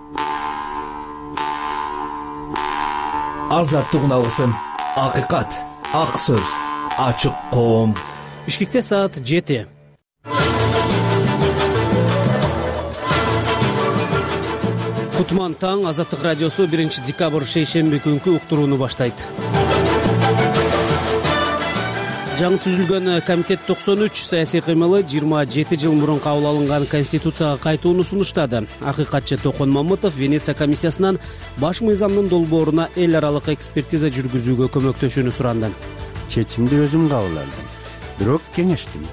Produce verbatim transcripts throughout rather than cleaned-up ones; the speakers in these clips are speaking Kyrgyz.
Азаттык алгысын, акыйкат, ак сөз, ачык коом. Бишкекте саат жети. Кутман таң, Азаттык радиосу биринчи декабрь шейшемби күнкү уктурууну баштайт. Жаңы түзүлгөн комитет токсон үч саясий кыймылы жыйырма жети жыл мурун кабыл алынган конституцияга кайтууну сунуштады. Акыйкатчы Токон Мамытов Венеция комиссиясынан баш мыйзамдын долбооруна эл аралык экспертиза жүргүзүүгө көмөктөшүүнү суранды. Чечимди өзүм кабыл алдым, бирок кеңештим.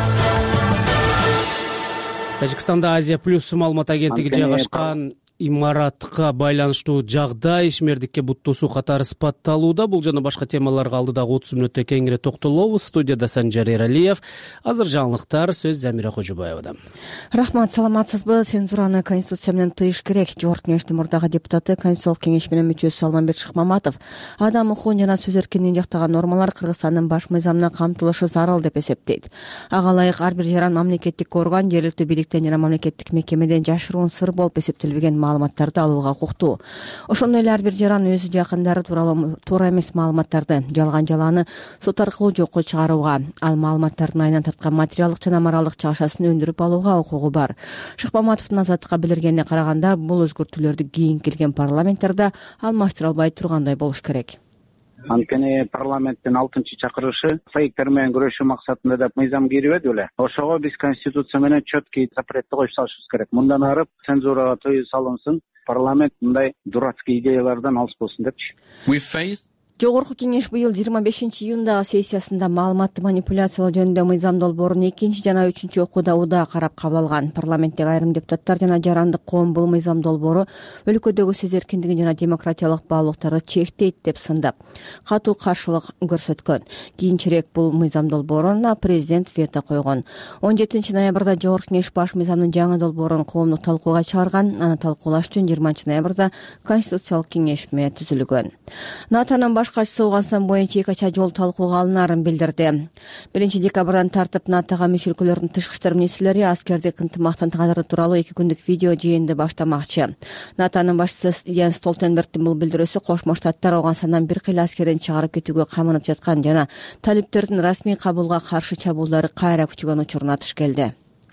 Тажикстанда Азия плюс маалымат агенттиги жайгашкан имаратка байланыштуу жагдай ишмердикке буттуусу катары сыпатталууда. Бул жана башка темаларга алдыдагы отуз мүнөттө кеңири токтолобуз. Студияда Санжар Эралиев. Азыр жаңылыктар сөз Замира Кожобаевада. Рахмат, саламатсызбы? Цензураны конституция менен тыйыш керек. Жогорку кеңештин мурдагы депутаты, конституциялык кеңеш менен мүчөсү Салманбек Шыкмаматов адам укугун жана сөз эркиндигин жактаган нормалар Кыргызстандын баш мыйзамына камтылышы зарыл деп эсептейт. Ага ылайык ар бир жаран мамлекеттик орган жергиликтүү бийликтен жана мамлекеттик мекемеден жашыруун сыр болуп эсептелбеген маалыматтарды алууга укуктуу. Ошондой эле ар бир жаран өзү жакындары тууралуу туура эмес маалыматтарды, жалган жалааны сот аркылуу жокко чыгарууга, ал маалыматтардын айынан тарткан материалдык жана моралдык чагышасын өндүрүп алууга укугу бар. Шыкмаматовдун Азаттыкка билдиргенине караганда, бул өзгөртүүлөрдү кийин келген парламенттерде алмаштыра албай тургандай болуш керек. Анткени парламенттин алтынчы чакырышы фейктер менен күрөшүү максатында деп мыйзам кирбеди беле. Ошого биз конституция менен четкий запретти коюп салышыбыз керек. Мындан ары цензурага тыюу салынсын, парламент мындай дурацкий идеялардан алыс болсун депчи. Жогорку кеңеш быйыл жыйырма бешинчи июндагы сессиясында маалыматты манипуляциялоо жөнүндө мыйзам долбоорун экинчи жана үчүнчү окууда уда карап кабыл алган. Парламенттеги айрым депутаттар жана жарандык коом бул мыйзам долбоору өлкөдөгү сөз эркиндигин жана демократиялык баалуулуктарды чектейт деп сындап, катуу каршылык көрсөткөн. Кийинчерээк бул мыйзам долбооруна президент вето койгон. он жетинчи ноябрда жогорку кеңеш баш мыйзамдын жаңы долбоорун коомдук талкууга чыгарган. Аны талкуулаш үчүн жыйырманчы ноябрда конституциялык кеңешме түзүлгөн. НАТОнун баш катчысы Ооганстан боюнча эки ача жол талкууга алынаарын билдирди. биринчи декабрдан тартып НАТОга мүчө өлкөлөрдүн тышкы иштер министрлери аскердик ынтымактын кадыры тууралуу эки күндүк видео жыйынды баштамакчы. НАТОнун башчысы Йенс Столтенбергдин бул билдирүүсү Кошмо Штаттар Ооганстандан бир кыйла аскерин чыгарып кетүүгө камынып жаткан жана талиптердин расмий кабулга каршы чабуулдары кайра күчөгөн учуруна туш келди.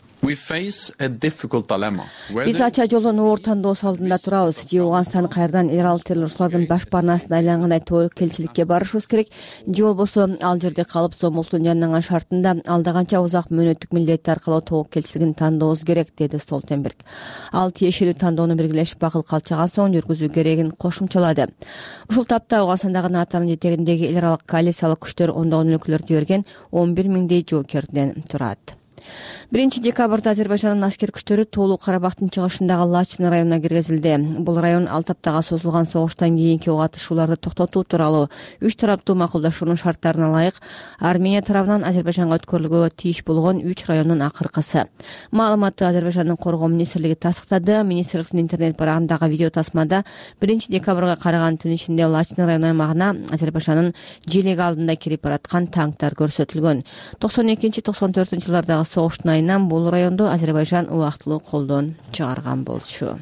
Биз ача жолдон оор тандоо алдында турабыз. Же Ооганстан кайрадан эрал террорчулардын башпанасына айлангандай тобокелчиликке барышыбыз керек, же болбосо ал жерде калып Зомултун жанданган шартында алдаганча узак мөөнөттүк милдети аркылуу тобокелчилигин тандообуз керек, деди Столтенберг. Ал тиешелүү тандоону белгилешип акыл калчаган соң жүргүзүү керегин кошумчалады. Ушул тапта Ооганстандагы НАТОнун жетегиндеги эл аралык коалициялык күчтөр ондогон өлкөлөрдү жиберген он бир миңдей жоокерден турат. биринчи декабрда Азербайжандын аскер күчтөрү Тоолуу Карабактын чыгышындагы Лачын районуна киргизилди. Бул район ал таптага созулган согуштан кийинки ок атышууларды токтотуу тууралуу үч тараптуу макулдашуунун шарттарына ылайык Армения тарабынан Азербайжанга өткөрүлгөнгө тийиш болгон үч райондун акыркысы. Маалыматты Азербайжандын коргоо министрлиги тастыктады. Министрликтин интернет барагындагы видео тасмада биринчи декабрга караган түн ичинде Лачын район аймагына Азербайжандын желеги алдында кирип бараткан танктар көрсөтүлгөн. токсон экинчи токсон төртүнчү жылдардагы согуштун айынан бул районду Азербайжан убактылуу колдон чыгарган болчу.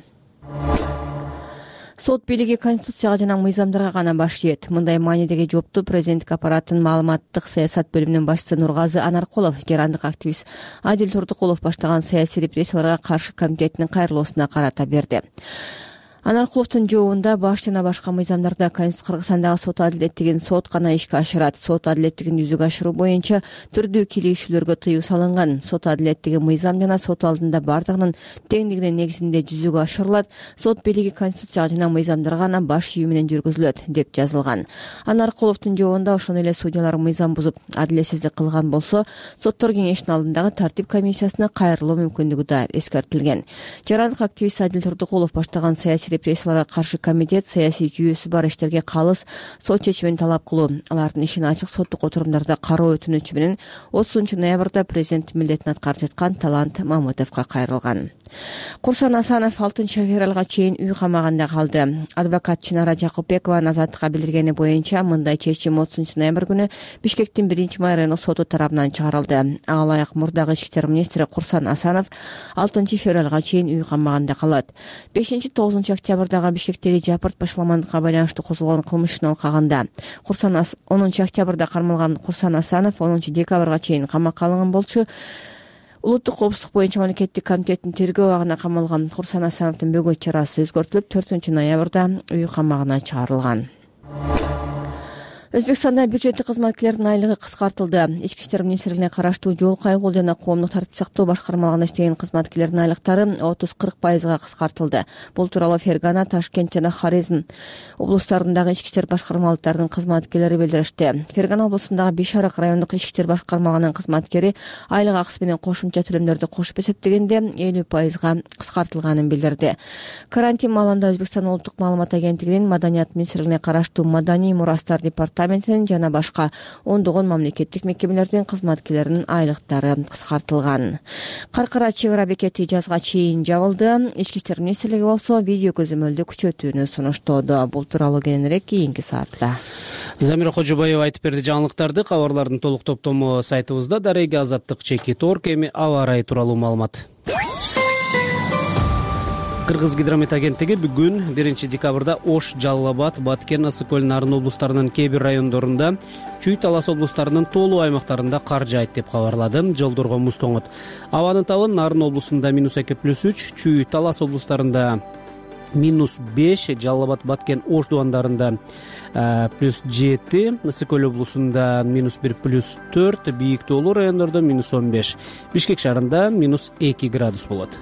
Сот бийлиги конституцияга жана мыйзамдарга гана баш ийет. Мындай маанидеги жоопту президенттик аппараттын маалыматтык саясат бөлүмүнүн башчысы Нургазы Анаркулов, жарандык активист Адил Турдукулов баштаган саясий репрессияларга каршы комитетинин кайрылуусуна карата берди. Анаркуловдун жообунда баш жана башка мыйзамдарда Кыргызстандагы сот адилеттигин сот гана ишке ашырат. Сот адилеттигин жүзүгө ашыруу боюнча түрдүү кийлигишүүлөргө тыюу салынган. Сот адилеттиги мыйзам жана сот алдында бардыгынын теңдигинин негизинде жүзүгө ашырылат. Сот бийлиги конституцияга жана мыйзамдарга гана баш ийүү менен жүргүзүлөт деп жазылган. Анаркуловдун жообунда ошондой эле судьялар мыйзам бузуп адилетсиздик кылган болсо, соттор кеңешинин алдындагы тартип комиссиясына кайрылуу мүмкүндүгү да эскертилген. Жарандык активист Адил Турдукулов баштаган саясий репрессияларга каршы комитет саясий жүйөсү бар иштерге калыс сот чечимин талап кылуу, алардын ишин ачык соттук отурумдарда кароо өтүнүчү менен отузунчу ноябрда президент милдетин аткарып жаткан Талант Мамытовго кайрылган. Курсан Асанов алтынчы февралга чейин үй камагында калды. Адвокат Чынара Жакупбекова азаттыкка билдиргени боюнча мындай чечим отузунчу ноябрь күнү Бишкектин биринчи райондук соту тарабынан чыгарылды. Ага ылайык мурдагы ички иштер министри Курсан Асанов алтынчы февралга чейин үй камагында калат. бешинчи тогузунчу октябрдагы Бишкектеги Жапырт башаламандыкка байланыштуу козголгон кылмыш ишин алкаганда Курсан онунчу октябрда кармалган Курсан Асанов онунчу декабрга чейин камакка алынган болчу. Улуттук коопсуздук боюнча мамлекеттик комитеттин тергөө абагына камалган Курсан Асановдун бөгөт чарасы өзгөртүлүп, төртүнчү ноябрда үй камагына чыгарылган. Өзбекстанда бюджеттик кызматкерлердин айлыгы кыскартылды. Ички иштер министрлигине караштуу жол кайгыл жана коомдук тартип сактоо башкармалыгында иштеген кызматкерлердин айлыктары отуз кырк пайызга кыскартылды. Бул тууралуу Фергана, Ташкент жана Хорезм облустарындагы ички иштер башкармалыктарынын кызматкерлери билдиришти. Фергана облусундагы Бишарак райондук ички иштер башкармалыгынын кызматкери айлык акысы менен кошумча төлөмдөрдү кошуп эсептегенде элүү пайызга кыскартылганын билдирди. Карантин маалында Өзбекстан улуттук маалымат агенттигинин Маданият министрлигине караштуу Маданий мурастар департаменти жана башка ондогон мамлекеттик мекемелердин кызматкерлеринин айлыктары кыскартылган. Каркара чек ара бекети жазга чейин жабылды. Ички иштер министрлиги болсо видео көзөмөлдү күчөтүүнү сунуштоодо. Бул тууралуу кийинирээк кийинки саатта. Замира Кожобаева айтып берди жаңылыктарды. Кабарлардын толук топтому сайтыбызда. Дареги Азаттык чеки торг, эми аба ырайы тууралуу маалымат. Кыргыз гидромет агенттиги бүгүн биринчи декабрда Ош, Жалал Абад, Баткен, Ысык-Көл, Нарын облустарынын кээ бир райондорунда, Чүй, Талас облустарынын тоолуу аймактарында кар жаайт деп кабарлады. Жолдорго муз тоңот. Абанын табы Нарын облусунда минус эки плюс үч, Чүй, Талас облустарында минус беш, Жалал Абад, Баткен, Ош дубандарында плюс жети, Ысык-Көл облусунда минус бир плюс төрт, бийик тоолуу райондордо минус он беш, Бишкек шаарында минус эки градус болот.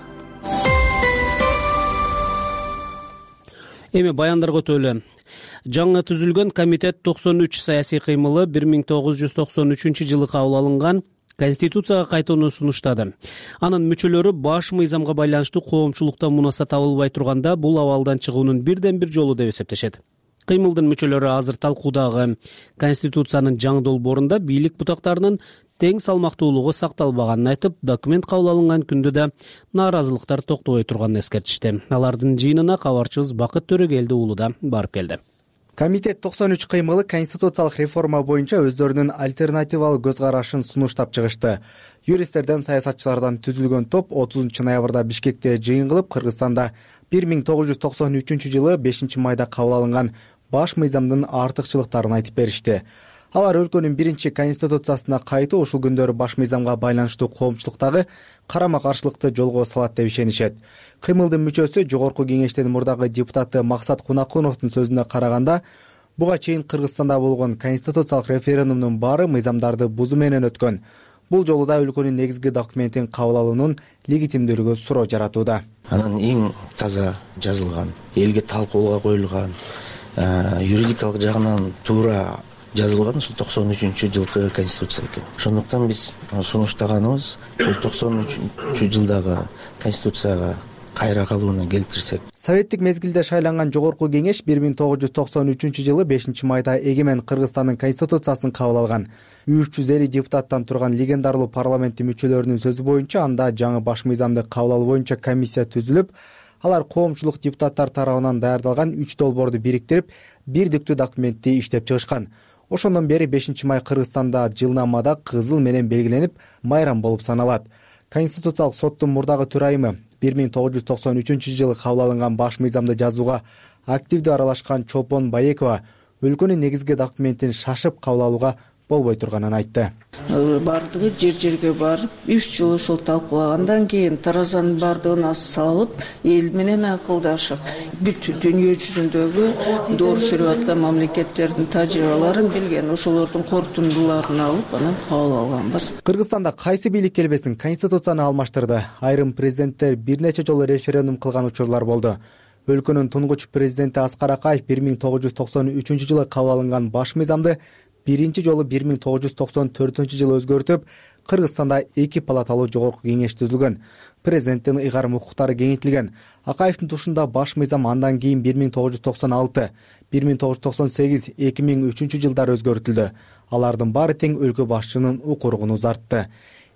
Эми баяндарга өтөлү. Жаңы түзүлгөн комитет токсон үч саясий кыймылы бир миң тогуз жүз токсон үчүнчү жылы кабыл алынган Конституцияга кайтууну сунуштады. Анын мүчөлөрү баш мыйзамга байланыштуу коомчулукта мунаса табылбай турганда бул абалдан чыгуунун бирден бир жолу деп эсептешет. Кыймылдын мүчөлөрү азыр талкуудагы Конституциянын жаңы долбоорунда бийлик бутактарынын тең салмактуулугу сакталбаганын айтып, документ кабыл алынган күндө да нааразылыктар токтобой турганын эскертишти. Алардын жыйынына кабарчыбыз Бакыт Төрөгелди уулу да барып келди. Комитет токсон үч кыймылы конституциялык реформа боюнча өздөрүнүн альтернативалык көз карашын сунуштап чыгышты. Юристтерден, саясатчылардан түзүлгөн топ отузунчу ноябрда Бишкекте жыйын кылып, Кыргызстанда бир миң тогуз жүз токсон үчүнчү жылы бешинчи майда кабыл алынган баш мыйзамдын артыкчылыктарын айтып беришти. Алар өлкөнүн биринчи конституциясына кайтуу ушул күндөрү баш мыйзамга байланыштуу коомчулуктагы карама-каршылыкты жолго салат деп ишенишет. Кыймылдын мүчөсү Жогорку кеңештин мурдагы депутаты Максат Кунакуновдун сөзүнө караганда, буга чейин Кыргызстанда болгон конституциялык референдумдун баары мыйзамдарды бузуу менен өткөн. Бул жолу да өлкөнүн негизги документин кабыл алуунун легитимдүүлүгү суроо жаратууда. Анын эң таза жазылган, элге талкууга коюлган, юридикалык жагынан туура жазылган ушул токсон үчүнчү жылкы конституция экен. Ошондуктан биз сунуштаганыбыз ушул токсон үчүнчү жылдагы конституцияга кайра калууна келтирсек. Советтик мезгилде шайланган Жогорку кеңеш бир миң тогуз жүз токсон үчүнчү жылы бешинчи майда эгемен Кыргызстандын конституциясын кабыл алган. үч жүз элүү депутаттан турган легендарлуу парламенттин мүчөлөрүнүн сөзү боюнча анда жаңы баш мыйзамды кабыл алуу боюнча комиссия түзүлүп, алар коомчулук депутаттар тарабынан даярдалган үч долбоорду бириктирип, бирдиктүү документти иштеп чыгышкан. Ошондон бери бешинчи май Кыргызстанда жылнамада кызыл менен белгиленип, майрам болуп саналат. Конституциялык соттун мурдагы төрайымы бир миң тогуз жүз токсон үчүнчү жылы кабыл алынган баш мыйзамды жазууга активдүү аралашкан Чолпон Баекова өлкөнүн негизги документин шашып кабыл алууга болбой турганын айтты. Бардыгы жер жерге барып, үч жыл ошол талкуулагандан кийин таразанын бардыгына салып, эл менен акылдашып, бүт дүйнө жүзүндөгү доор сүрүп аткан мамлекеттердин тажрыйбаларын билген, ошолордун корутундуларын алып, анан кабыл алганбыз. Кыргызстанда кайсы бийлик келбесин конституцияны алмаштырды. Айрым президенттер бир нече жолу референдум кылган учурлар болду. Өлкөнүн тунгуч президенти Аскар Акаев бир миң тогуз жүз токсон үчүнчү жылы кабыл алынган баш мыйзамды биринчи жолу бир миң тогуз жүз токсон төртүнчү жылы өзгөртүп, Кыргызстанда эки палаталуу жогорку кеңеш түзүлгөн. Президенттин ыйгарым укуктары кеңейтилген. Акаевдин тушунда баш мыйзам андан кийин бир миң тогуз жүз токсон алты, бир миң тогуз жүз токсон сегиз, эки миң үчүнчү жылдары өзгөртүлдү. Алардын баары тең өлкө башчынын укугун узартты.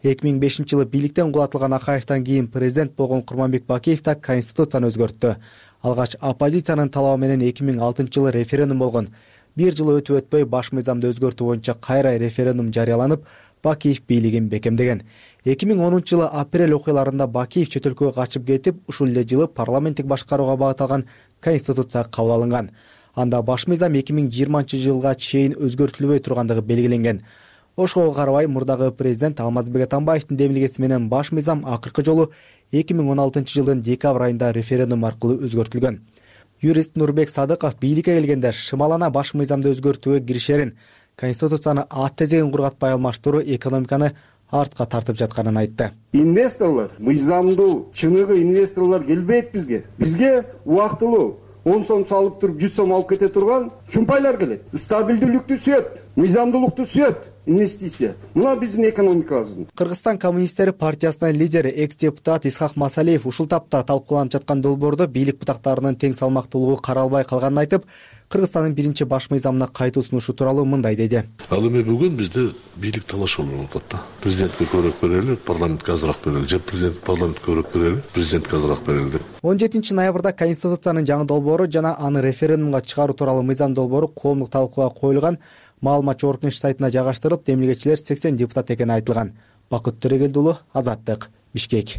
эки миң бешинчи жылы бийликтен кулатылган Акаевден кийин президент болгон Курманбек Бакиев да конституцияны өзгөрттү. Алгач оппозициянын талабы менен эки миң алтынчы жылы референдум болгон. Бир жыл өтүп өтпөй баш мыйзамды өзгөртүү боюнча кайра референдум жарыяланып, Бакиев бийлигин бекемдеген. эки миң онунчу жылы апрель окуяларында Бакиев чет өлкөгө качып кетип, ушул эле жылы парламенттик башкарууга багытталган конституция кабыл алынган. Анда баш мыйзам эки миң жыйырманчы жылга чейин өзгөртүлбөй тургандыгы белгиленген. Ошого карабай мурдагы президент Алмазбек Атамбаевдин демилгеси менен баш мыйзам акыркы жолу эки миң он алтынчы жылдын декабрь айында референдум аркылуу өзгөртүлгөн. Юрист Нурбек Садыков бийликке келгенде шымалана баш мыйзамды өзгөртүүгө киришерин, конституцияны ат тезегин кургатпай алмаштыруу экономиканы артка тартып жатканын айтты. Инвесторлор, мыйзамдуу чыныгы инвесторлор келбейт бизге. Бизге убактылуу он сом салып туруп жүз сом алып кете турган чумпайлар келет. Стабилдүүлүктү сүйөт, мыйзамдуулукту сүйөт. Инвестиция. Мына биздин экономикабыздын. Кыргызстан коммунисттери партиясынын лидери экс-депутат Исхак Масалиев ушул тапта талкууланып жаткан долбоордо бийлик бутактарынын тең салмактуулугу каралбай калганын айтып, Кыргызстандын биринчи баш мыйзамына кайтуу сунушу тууралуу мындай деди. Ал эми бүгүн бизде бийлик талаш болуп атат да. Президентке көбүрөөк берели, парламентке азыраак берели, же президент парламентке көбүрөөк берели, президентке азыраак берели деп. он жетинчи ноябрда конституциянын жаңы долбоору жана аны референдумга чыгаруу тууралуу мыйзам долбоору коомдук талкууга коюлган. Маалыматчы Оркнеш сайтына жайгаштырып, демилгечилер сексен депутат экени айтылган. Бакыт Төрөгелди уулу, Азаттык, Бишкек.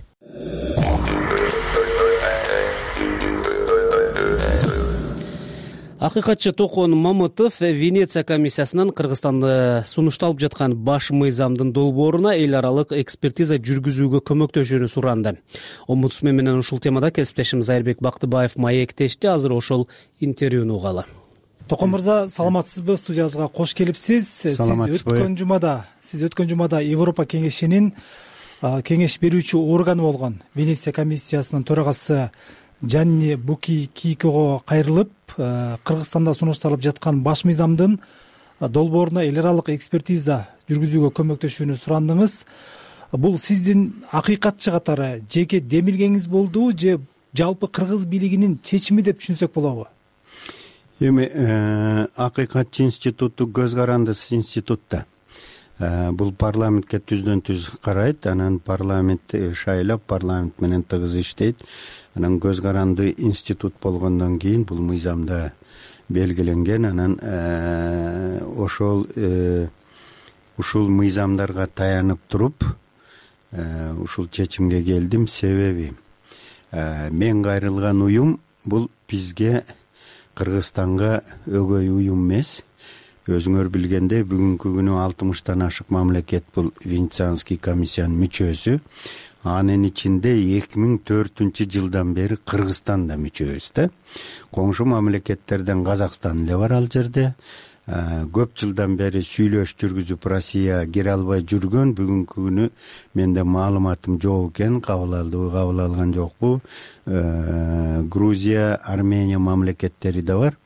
Акыйкатчы Токон Мамытов Венеция комиссиясынан Кыргызстанды сунушталып жаткан баш мыйзамдын долбооруна эл аралык экспертиза жүргүзүүгө көмөктөшүүнү суранды. Омбудсмен менен ушул темада кесиптешим Айырбек Бактыбаев маектешти. Азыр ошол интервьюну угалы. Токон мырза, саламатсызбы? Студиябызга кош келипсиз. Сиз өткөн жумада, сиз өткөн жумада Европа кеңешинин кеңеш берүүчү органы болгон Венеция комиссиясынын төрагасы Жанни Буки Кийкого кайрылып, Кыргызстанда сунушталып жаткан баш мыйзамдын долбооруна эл аралык экспертиза жүргүзүүгө көмөктөшүүнү сурандыңыз. Бул сиздин акыйкатчы катары жеке демилгеңиз болду же жалпы кыргыз бийлигинин чечими деп түшүнсөк болобу? Эми акыйкатчы институту көз карандысыз институт да. Бул парламентке түздөн түз карайт, анан парламент шайлап, парламент менен тыгыз иштейт. Анан көз каранды институт болгондон кийин бул мыйзамда белгиленген. Анан ошол ушул мыйзамдарга таянып туруп ушул чечимге келдим. Себеби мен кайрылган уюм бул бизге Кыргызстанга өгөй уюм эмес. Өзүңөр билгендей, бүгүнкү күнү алтымыштан ашык мамлекет бул Венецианский комиссиянын мүчөсү. Анын ичинде эки миң төртүнчү жылдан бери Кыргызстан да мүчөбүз да. Коңшу мамлекеттерден Казакстан эле бар ал жерде. Көп жылдан бери сүйлөш жүргүзүп Россия кире албай жүргөн. Бүгүнкү күнү менде маалыматым жок экен, кабыл алды, кабыл алган жокпу. Грузия, Армения мамлекеттери да бар.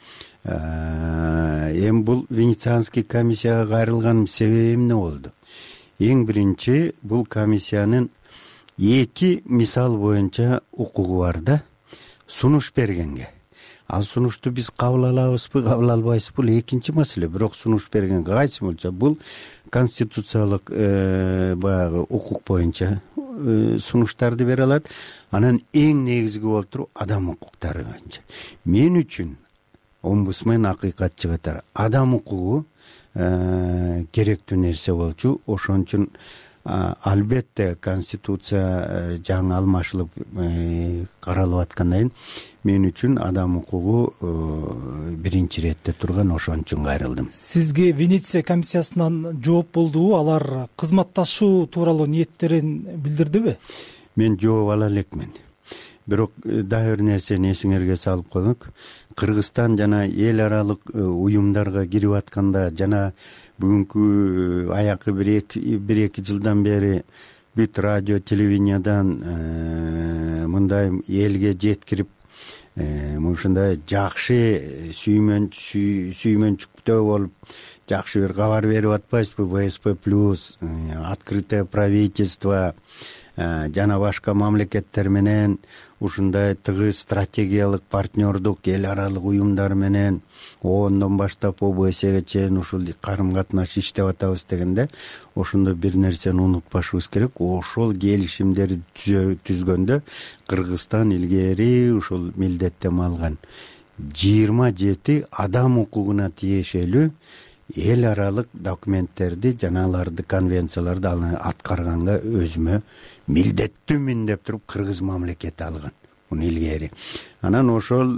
Эми бул Венецианский комиссияга кайрылган себеби эмне болду? Эң биринчи, бул комиссиянын эки мисал боюнча укугу бар да, сунуш бергенге. Ал сунушту биз кабыл алабызбы, кабыл албайбызбы? Бул экинчи маселе. Бирок сунуш берген кайсы болчу? Бул конституциялык баягы укук боюнча сунуштарды бере алат. Анан эң негизги болуп туруп адам укуктары боюнча. Мен үчүн омбудсмен акыйкатчы катары адам укугу керектүү нерсе болчу. Ошон үчүн албетте конституция жаңы алмашылып каралып аткандан мен үчүн адам укугу биринчи иретте турган, ошон үчүн кайрылдым. Сизге Венеция комиссиясынан жооп болдубу? Алар кызматташуу тууралуу ниеттерин билдирдиби? Мен жооп ала элекмин. Бирок дагы бир нерсени эсиңерге салып коелук. Кыргызстан жана эл аралык уюмдарга кирип атканда жана бүгүнкү аякы бир эки жылдан бери бүт радио, телевидениядан мындай элге жеткирип, ушундай жакшы сүймөнчүктөө болуп жакшы бир кабар берип атпайсызбы? ВСП плюс, открытое правительство жана башка мамлекеттер менен ушундай тыгыз стратегиялык партнердук эл аралык уюмдар менен оондон баштап ОБСге чейин ушул карым катнаш иштеп атабыз дегенде ошондо бир нерсени унутпашыбыз керек. Ошол келишимдерди түзгөндө Кыргызстан илгери ушул милдеттенме алган жыйырма жети адам укугуна тиешелүү эл аралык документтерди жана аларды конвенцияларды аткарганга өзүмө милдеттүүмүн деп туруп кыргыз мамлекети алган муну илгери. Анан ошол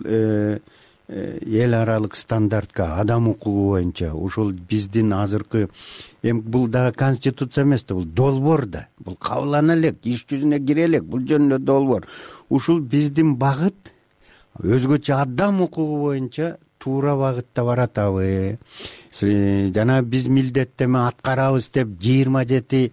эл аралык стандартка адам укугу боюнча ушул биздин азыркы эми бул дагы конституция эмес да, бул долбоор да, бул кабылдана элек, иш жүзүнө кире элек, бул жөнүндө долбоор. Ушул биздин багыт өзгөчө адам укугу боюнча туура багытта баратабы, жана биз милдеттеме аткарабыз деп жыйырма жети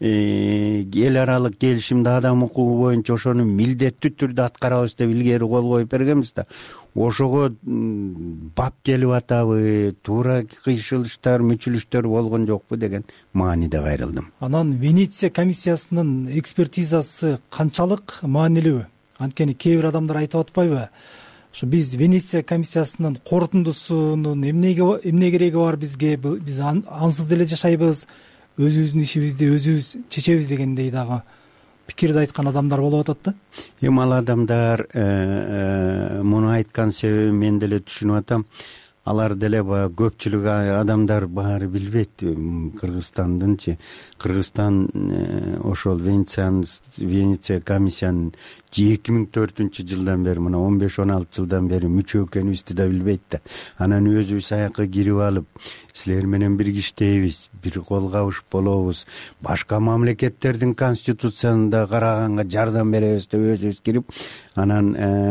эл аралык келишимди адам укугу боюнча ошону милдеттүү түрдө аткарабыз деп илгери кол коюп бергенбиз да. Ошого бап келип атабы, туура кыйшылыштар, мүчүлүштөр болгон жокпу деген мааниде кайрылдым. Анан Венеция комиссиясынын экспертизасы канчалык маанилүү? Анткени кээ бир адамдар айтып атпайбы? Ошо биз Венеция комиссиясынын корутундусунун эмнеге эмне кереги бар бизге? Биз ансыз деле жашайбыз, өзүбүздүн ишибизди өзүбүз чечебиз дегендей дагы пикирди айткан адамдар болуп атат да. Эми ал адамдар муну айткан себебин мен деле түшүнүп атам. Алар деле баягы көпчүлүк адамдар баары билбейт Кыргызстандынчы. Кыргызстан ошол Венеция комиссиянын эки миң төртүнчү жылдан бери, мына он беш он алты жылдан бери мүчө экенибизди да билбейт да. Анан өзүбүз аякка кирип алып, силер менен бирге иштейбиз, бир кол кабышып болобуз, башка мамлекеттердин конституциясында караганга жардам беребиз деп өзүбүз кирип, анан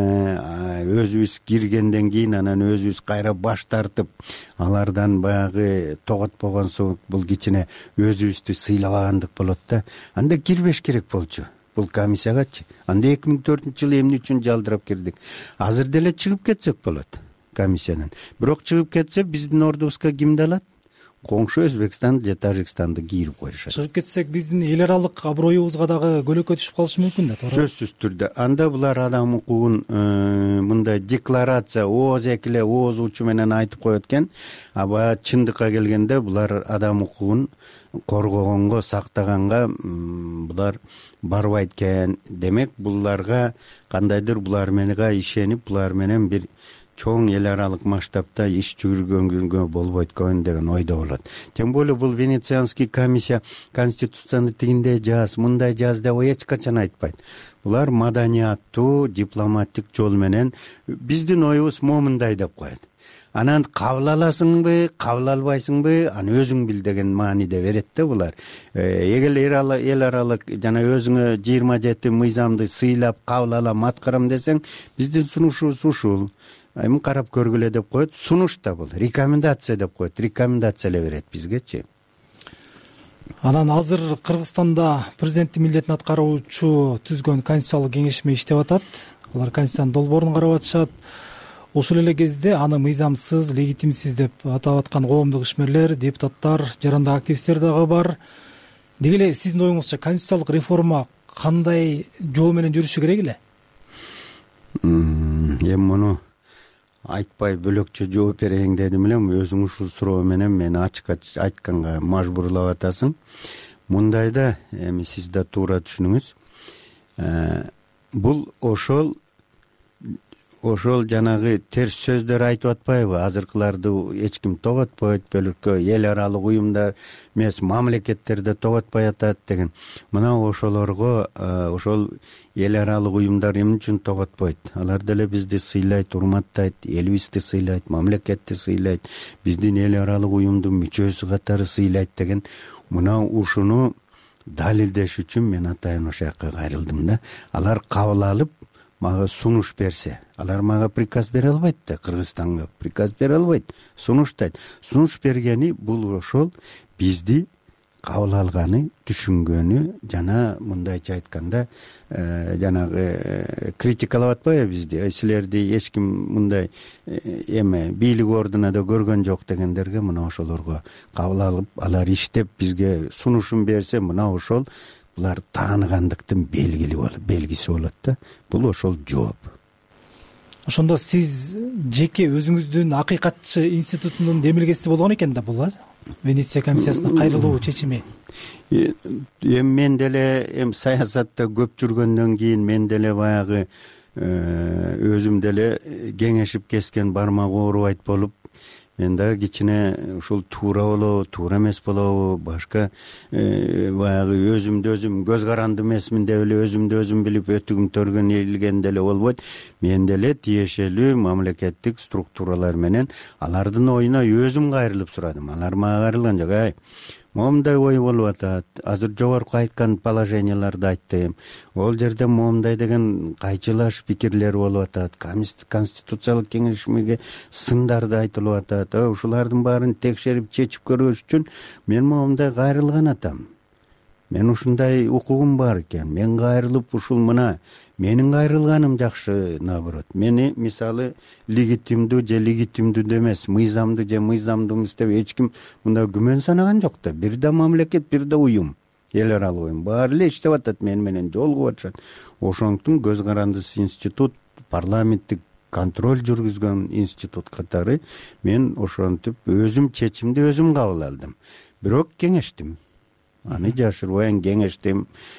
өзүбүз киргенден кийин анан өзүбүз кайра баш тартып, алардан баягы тоготпогон соң бул кичине өзүбүздү сыйлабагандык болот да. Анда кирбеш керек болчу бул комиссиягачы. Анда эки миң төртүнчү жылы эмне үчүн жалдырап кирдик? Азыр деле чыгып кетсек болот комиссиядан. Бирок чыгып кетсе биздин ордубузга кимди алат? Коңшу Өзбекстан же Тажикстанды кийирип коюшат. Чыгып кетсек биздин эл аралык аброюбузга дагы көлөкө түшүп калышы мүмкүн да, туура? Сөзсүз түрдө. Анда булар адам укугун мындай декларация ооз экиле оозучу менен айтып коет экен. Аба чындыкка келгенде булар адам укугун коргогонго, сактаганга булар барбайт экен. Демек буларга кандайдыр булар менен ишенип, булар менен бир чоң эл аралык масштабта иш жүргөнгө болбойт экен деген ойдо болот. Тем более бул Венецианский комиссия конституцияны тигиндей жаз, мындай жаз деп эч качан айтпайт. Булар маданияттуу, дипломаттык жол менен биздин оюбуз момундай деп коет. Анан кабыл аласыңбы, кабыл албайсыңбы, аны өзүң бил деген мааниде берет да булар. Эгер эл аралык жана өзүңө жыйырма жети мыйзамды сыйлап кабыл алам, аткарам десең, биздин сунушубуз ушул. Эми карап көргүлө деп коет. Сунуш да бул, рекомендация деп коет. Рекомендация эле берет бизгечи. Анан азыр Кыргызстанда президенттин милдетин аткаруучу түзгөн конституциялык кеңешме иштеп атат. Алар конституциянын долбоорун карап атышат. Ошол эле кезде аны мыйзамсыз, легитимсиз деп атап аткан коомдук ишмерлер, депутаттар, жарандык активисттер дагы бар. Деги эле сиздин оюңузча конституциялык реформа кандай жол менен жүрүшү керек эле? Эми муну айтпай бөлөкчө жооп берейин дедим эле, өзүң ушул суроо менен мени ачык айтканга мажбурлап атасың. Мындайда эми сиз да туура түшүнүңүз. Бул ошол ошол жанагы терс сөздөр айтып атпайбы? Азыркыларды эч ким тоготпойт, бөлөккө эл аралык уюмдар эмес, мамлекеттерде тоготпой атат деген. Мына ошолорго ошол эл аралык уюмдар эмне үчүн тоготпойт? Алар деле бизди сыйлайт, урматтайт, элибизди сыйлайт, мамлекетти сыйлайт, биздин эл аралык уюмдун мүчөсү катары сыйлайт деген. Мына ушуну далилдеш үчүн мен атайын ошол жакка кайрылдым да. Алар кабыл алып мага сунуш берсе, алар мага приказ бере албайт да, Кыргызстанга приказ бере албайт, сунуштайт. Сунуш бергени бул ошол бизди кабыл алганы, түшүнгөнү жана мындайча айтканда жанагы критикалап атпайбы бизди, силерди эч ким мындай эме бийлик ордуна да көргөн жок дегендерге мына ошолорго кабыл алып, алар иштеп бизге сунушун берсе, мына ошол булар тааныгандыктын белгили болот, белгиси болот да. Бул ошол жооп. Ошондо сиз жеке өзүңүздүн акыйкатчы институтунун демилгеси болгон экен да бул Венеция комиссиясына кайрылуу чечими. Эми мен деле эми саясатта көп жүргөндөн кийин мен деле баягы өзүм деле кеңешип кескен бармак оорубайт болуп, мен дагы кичине ушул туура болобу, туура эмес болобу, башка баягы өзүмдү өзүм көз каранды эмесмин деп эле өзүмдү өзүм билип өтүгүм төргөн ийилген деле болбойт. Мен деле тиешелүү мамлекеттик структуралар менен алардын оюна өзүм кайрылып сурадым. Алар мага кайрылган жок. Ай, момундай ой болуп атат. Азыр жогорку айткан положенияларды айттым. Ол жерде момундай деген кайчылаш пикирлер болуп атат. Конституциялык кеңешмеге сындарды айтылып атат. Ушулардын баарын текшерип чечип көрүш үчүн мен момундай кайрылган атам. Мен ушундай укугум бар экен. Мен кайрылып ушул мына менин кайрылганым жакшы, наоборот. Мени мисалы легитимдүү же легитимдүү эмес, мыйзамдуу же мыйзамдуу эмес деп эч ким мында күмөн санаган жок да. Бир да мамлекет, бир да уюм, эл аралык уюм баары эле иштеп атат, мен менен жолугуп атышат. Ошондуктан көз карандысыз институт, парламенттик контроль жүргүзгөн институт катары мен ошентип өзүм чечимди өзүм кабыл алдым. Бирок кеңештим. Аны жашырбай кеңештим.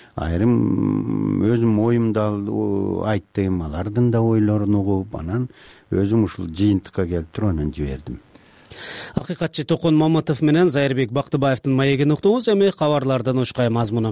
Айрым өзүм оюмду айттым, алардын да ойлорун угуп, анан өзүм ушул жыйынтыкка келип туруп анан жибердим. Акыйкатчы Токон Маматов менен Зайырбек Бактыбаевдин маегин уктуңуз. Эми кабарлардан ушкай мазмуну.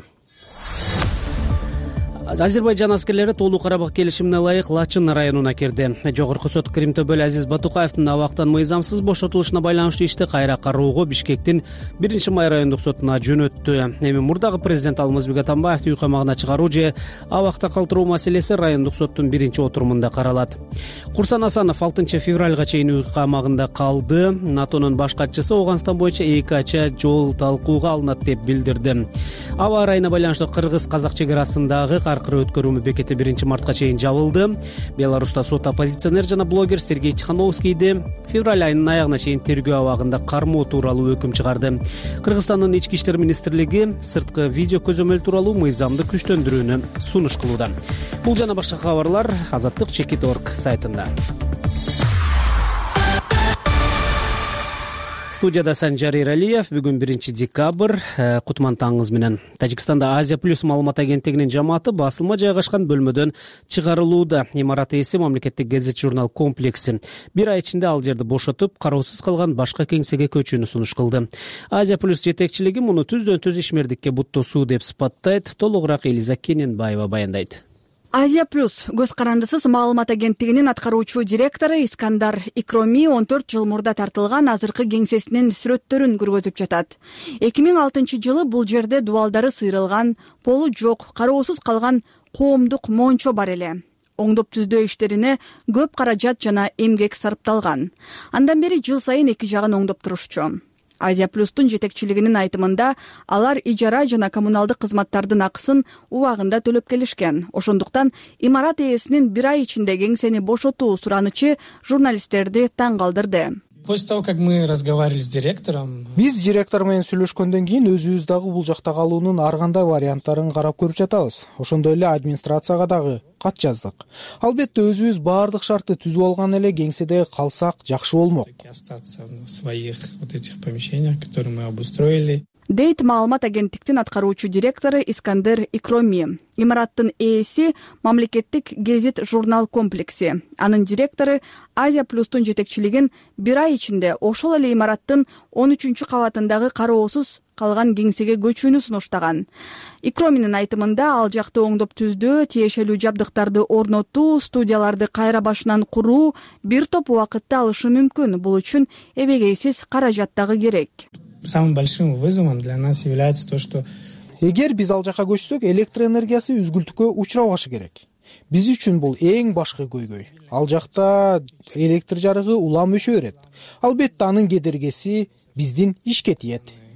Азербайжан аскерлери Тоолуу Карабак келишимине ылайык Лачын районуна кирди. Жогорку сот Кырым төбөлү Азиз Батукаевдин абактан мыйзамсыз бошотулушуна байланыштуу ишти кайра кароого Бишкектин биринчи май райондук сотуна жөнөттү. Эми мурдагы президент Алмазбек Атамбаевди үй камагына чыгаруу же абакта калтыруу маселеси райондук соттун биринчи отурумунда каралат. Курсан Асанов алтынчы февралга чейин үй камагында калды. НАТОнун баш катчысы Ооганстан боюнча эки ача жол талкууга алынат деп билдирди. Аба ырайына байланыштуу Кыргыз-Казак чек арасындагы аркыры өткөрүү бекети биринчи мартка чейин жабылды. Беларуста сот оппозиционер жана блогер Сергей Тихановскийди февраль айынын аягына чейин тергөө абагында кармоо тууралуу өкүм чыгарды. Кыргызстандын ички иштер министрлиги сырткы видео көзөмөл тууралуу мыйзамды күчтөндүрүүнү сунуш кылууда. Бул жана башка кабарлар азаттык чекит точка орг сайтында. Студияда Санжар Иралиев. Бүгүн биринчи декабрь. Кутман таңыңыз менен. Тажикстанда Азия плюс маалымат агенттигинин жамааты басылма жайгашкан бөлмөдөн чыгарылууда. Имарат ээси мамлекеттик гезит журнал комплекси. Бир ай ичинде ал жерди бошотуп, кароосуз калган башка кеңсеге көчүүнү сунуш кылды. Азия плюс жетекчилиги муну түздөн түз ишмердикке буттоосуу деп сыпаттайт. Толугураак Элиза Кененбаева баяндайт. Азия плюс көз карандысыз маалымат агенттигинин аткаруучу директору Искандар Икроми он төрт жыл мурда тартылган азыркы кеңсесинин сүрөттөрүн көргөзүп жатат. эки миң алтынчы жылы бул жерде дубалдары сыйрылган, полу жок, кароосуз калган коомдук мончо бар эле. Оңдоп түздөө иштерине көп каражат жана эмгек сарпталган. Андан бери жыл сайын эки жагын оңдоп турушчу. Азия плюстун жетекчилигинин айтымында алар ижара жана коммуналдык кызматтардын акысын убагында төлөп келишкен. Ошондуктан имарат ээсинин бир ай ичинде кеңсени бошотуу суранычы журналисттерди таң калтырды. После того, как мы разговаривали с директором, биз директор менен сүйлөшкөндөн кийин өзүбүз дагы бул жакта калуунун ар кандай варианттарын карап көрүп жатабыз. Ошондой эле администрацияга дагы кат жаздык. Албетте өзүбүз баардык шартты түзүп алган эле кеңседе калсак жакшы болмок. Остаться в своих вот этих помещениях, которые мы обустроили. Дейт маалымат агенттиктин аткаруучу директору Искандер Икроми. Имараттын ээси мамлекеттик гезит журнал комплекси. Анын директору Азия плюстун жетекчилигин бир ай ичинде ошол эле имараттын он үчүнчү кабатындагы кароосуз калган кеңсеге көчүүнү сунуштаган. Икроминин айтымында ал жакты оңдоп түздөө, тиешелүү жабдыктарды орнотуу, студияларды кайра башынан куруу бир топ убакытты алышы мүмкүн. Бул үчүн эбегейсиз каражат дагы керек. Самым большим вызовом для нас является то, что эгер биз ал жака көчсөк, электр энергиясы үзгүлтүккө учурабашы керек. Биз үчүн бул эң башкы көйгөй. Ал жакта электр жарыгы улам өчө берет. Албетте анын кедергеси биздин ишке тиет.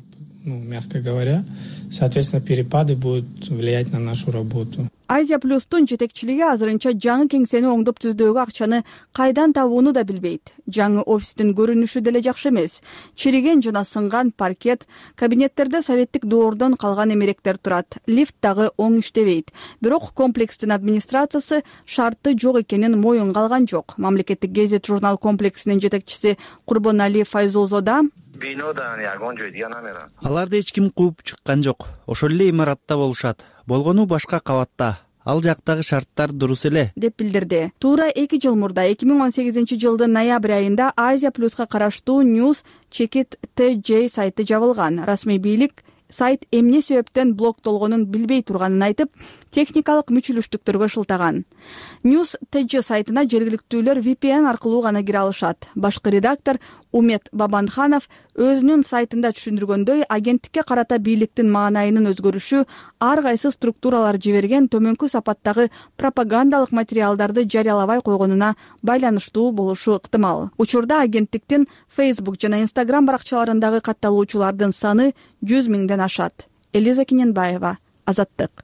ну, мягко говоря, соответственно, перепады будут влиять на нашу работу. Азия плюстун жетекчилиги азырынча жаңы кеңсени оңдоп түздөөгө акчаны кайдан табууну да билбейт. Жаңы офистин көрүнүшү деле жакшы эмес. Чириген жана сынган паркет, кабинеттерде советтик доордон калган эмеректер турат. Лифт дагы оң иштебейт. Бирок комплекстин администрациясы шарты жок экенин моюнга алган жок. Мамлекеттик гезит журнал комплексинин жетекчиси Курбонали Файзулзода аларды эч ким кууп чыккан жок. Ошол эле имаратта болушат. Болгону башка кабатта. Ал жактагы шарттар дурус эле, деп билдирди. Туура эки жыл мурда эки миң он сегизинчи жылдын ноябрь айында Азия плюска караштуу News Checkit ти джей сайты жабылган. Расмий бийлик сайт эмне себептен блоктолгонун билбей турганын айтып, техникалык мүчүлүштүктөргө шылтаган. News ти джей сайтына жергиликтүүлөр ви пи эн аркылуу гана кире алышат. Башкы редактор Умет Бабанханов өзүнүн сайтында түшүндүргөндөй, агенттикке карата бийликтин маанайынын өзгөрүшү ар кайсы структуралар жиберген төмөнкү сапаттагы пропагандалык материалдарды жарыялабай койгонуна байланыштуу болушу ыктымал. Учурда агенттиктин Facebook жана Instagram баракчаларындагы катталуучулардын саны жүз миңден ашат. Элиза Киненбаева, Азаттык.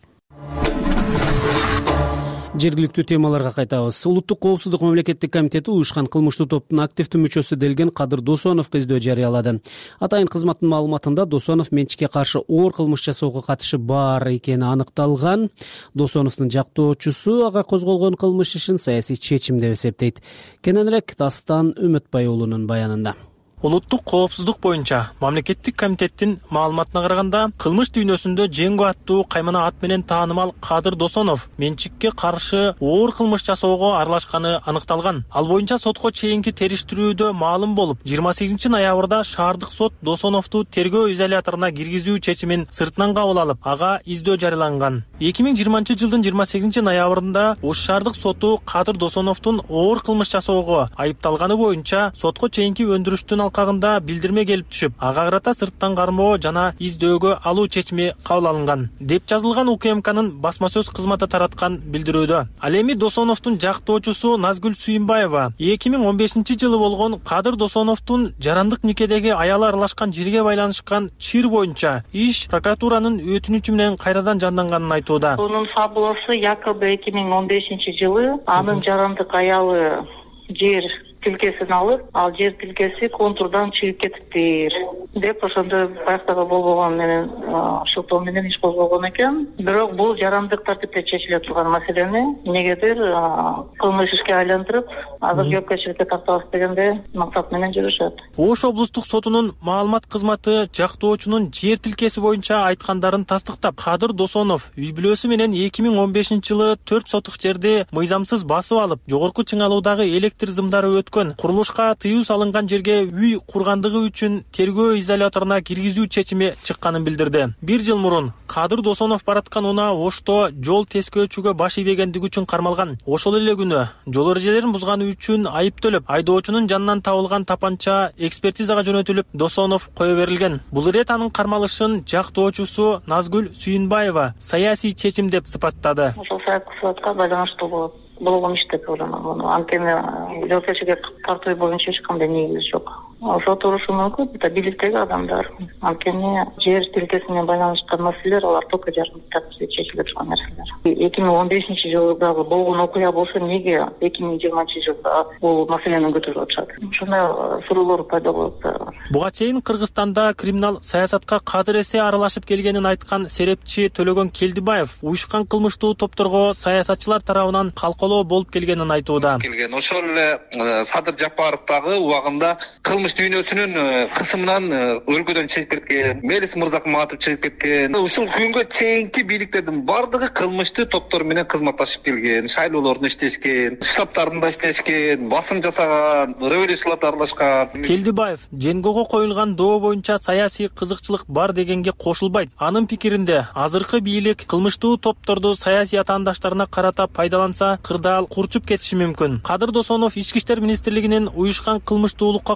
Жергиликтүү темаларга кайтабыз. Улуттук коопсуздук мамлекеттик комитети уюшкан кылмыштуу топтун активдүү мүчөсү делген Кадыр Досоновго издөө жарыялады. Атайын кызматтын маалыматында Досонов менчикке каршы оор кылмыш жасоого катышы бар экени аныкталган. Досоновдун жактоочусу ага козголгон кылмыш ишин саясий чечим деп эсептейт. Кененирээк Дастан Үмүтбай уулунун баянында. Улуттук коопсуздук боюнча мамлекеттик комитеттин маалыматына караганда, кылмыш дүйнөсүндө Жеңго аттуу каймана ат менен таанымал Кадыр Досонов менчикке каршы оор кылмыш жасоого аралашканы аныкталган. Ал боюнча сотко чейинки териштирүүдө маалым болуп, жыйырма сегизинчи ноябрда шаардык сот Досоновду тергөө изоляторуна киргизүү чечимин сыртынан кабыл алып, ага издөө жарыяланган. эки миң жыйырманчы жылдын жыйырма сегизинчи ноябрында Ош шаардык соту Кадыр Досоновдун оор кылмыш жасоого айыпталганы боюнча сотко чейинки өндүрүштүн алкагында билдирме келип түшүп, ага карата сырттан кармоо жана издөөгө алуу чечими кабыл алынган деп жазылган У К М К'нын басма сөз кызматы тараткан билдирүүдө. Ал эми Досоновдун жактоочусу Назгүл Сүйүнбаева эки миң он бешинчи жылы болгон Кадыр Досоновдун жарандык никедеги аялы аралашкан жерге байланышкан чир боюнча иш прокуратуранын өтүнүчү менен кайрадан жанданганын айтууда. Анын фабуласы якобы эки миң он бешинчи жылы анын жарандык аялы жер тилкесин алып, ал жер тилкеси контурдан чыгып кетиптир деп ошондой баяктагы болбогон менен шылтоо менен иш козголгон экен. Бирок бул жарандык тартипте чечиле турган маселени эмнегедир кылмыш ишке айлантырып, азыр жоопкерчиликке тартабыз дегенде максат менен жүрүшөт. Ош облустук сотунун маалымат кызматы жактоочунун жер тилкеси боюнча айткандарын тастыктап, Кадыр Досонов үй бүлөсү менен эки миң он бешинчи жылы төрт сотук жерди мыйзамсыз басып алып, жогорку чыңалуудагы электр зымдары өткөн, курулушка тыюу салынган жерге үй кургандыгы үчүн тергөө изоляторуна киргизүү чечими чыкканын билдирди. Бир жыл мурун Кадыр Досонов бараткан унаа Ошто жол тескөөчүгө баш ийбегендиги үчүн кармалган. Ошол эле күнү жол эрежелерин бузганы үчүн айып төлөп, айдоочунун жанынан табылган тапанча экспертизага жөнөтүлүп, Досонов кое берилген. Бул ирет анын кармалышын жактоочусу Назгүл Сүйүнбаева саясий чечим деп сыпаттады. Ошол саясатка байланыштуу болот. болгон иш деп ойлойм. Анткени жоопкерчиликке тартуу боюнча эч кандай негиз жок. Ошо турушу мүмкүн, это бийликтеги адамдар. Анткени жер тилкесине байланышкан маселелер алар только жарандык тартипте чечилип турган нерселер. эки миң он бешинчи жылдагы болгон окуя болсо эмнеге эки миң жыйырманчы жылда бул маселени көтөрүп атышат? Ошондой суроолор пайда болот. Буга чейин Кыргызстанда криминал саясатка кадыр эсе аралашып келгенин айткан серепчи Төлөгөн Келдибаев уюшкан кылмыштуу топторго саясатчылар тарабынан калкалоо болуп келгенин айтууда. Ошол эле Садыр Жапаров дагы убагында кылмыш дүйнөсүнүн кысымынан өлкөдөн чыгып кеткен, Мелис Мырзакматов чыгып кеткен. Ушул күнгө чейинки бийликтердин бардыгы кылмыштуу топтор менен кызматташып келген, шайлоолордун иштешкен, штабтарында иштешкен, басым жасаган, революцияларда аралашкан. Келдибаев Женгого коюлган доо боюнча саясий кызыкчылык бар дегенге кошулбайт. Анын пикиринде азыркы бийлик кылмыштуу топторду саясий атаандаштарына карата пайдаланса, кырдаал курчуп кетиши мүмкүн. Кадыр Досонов Ички иштер министрлигинин уюшкан кылмыштуулукка каршы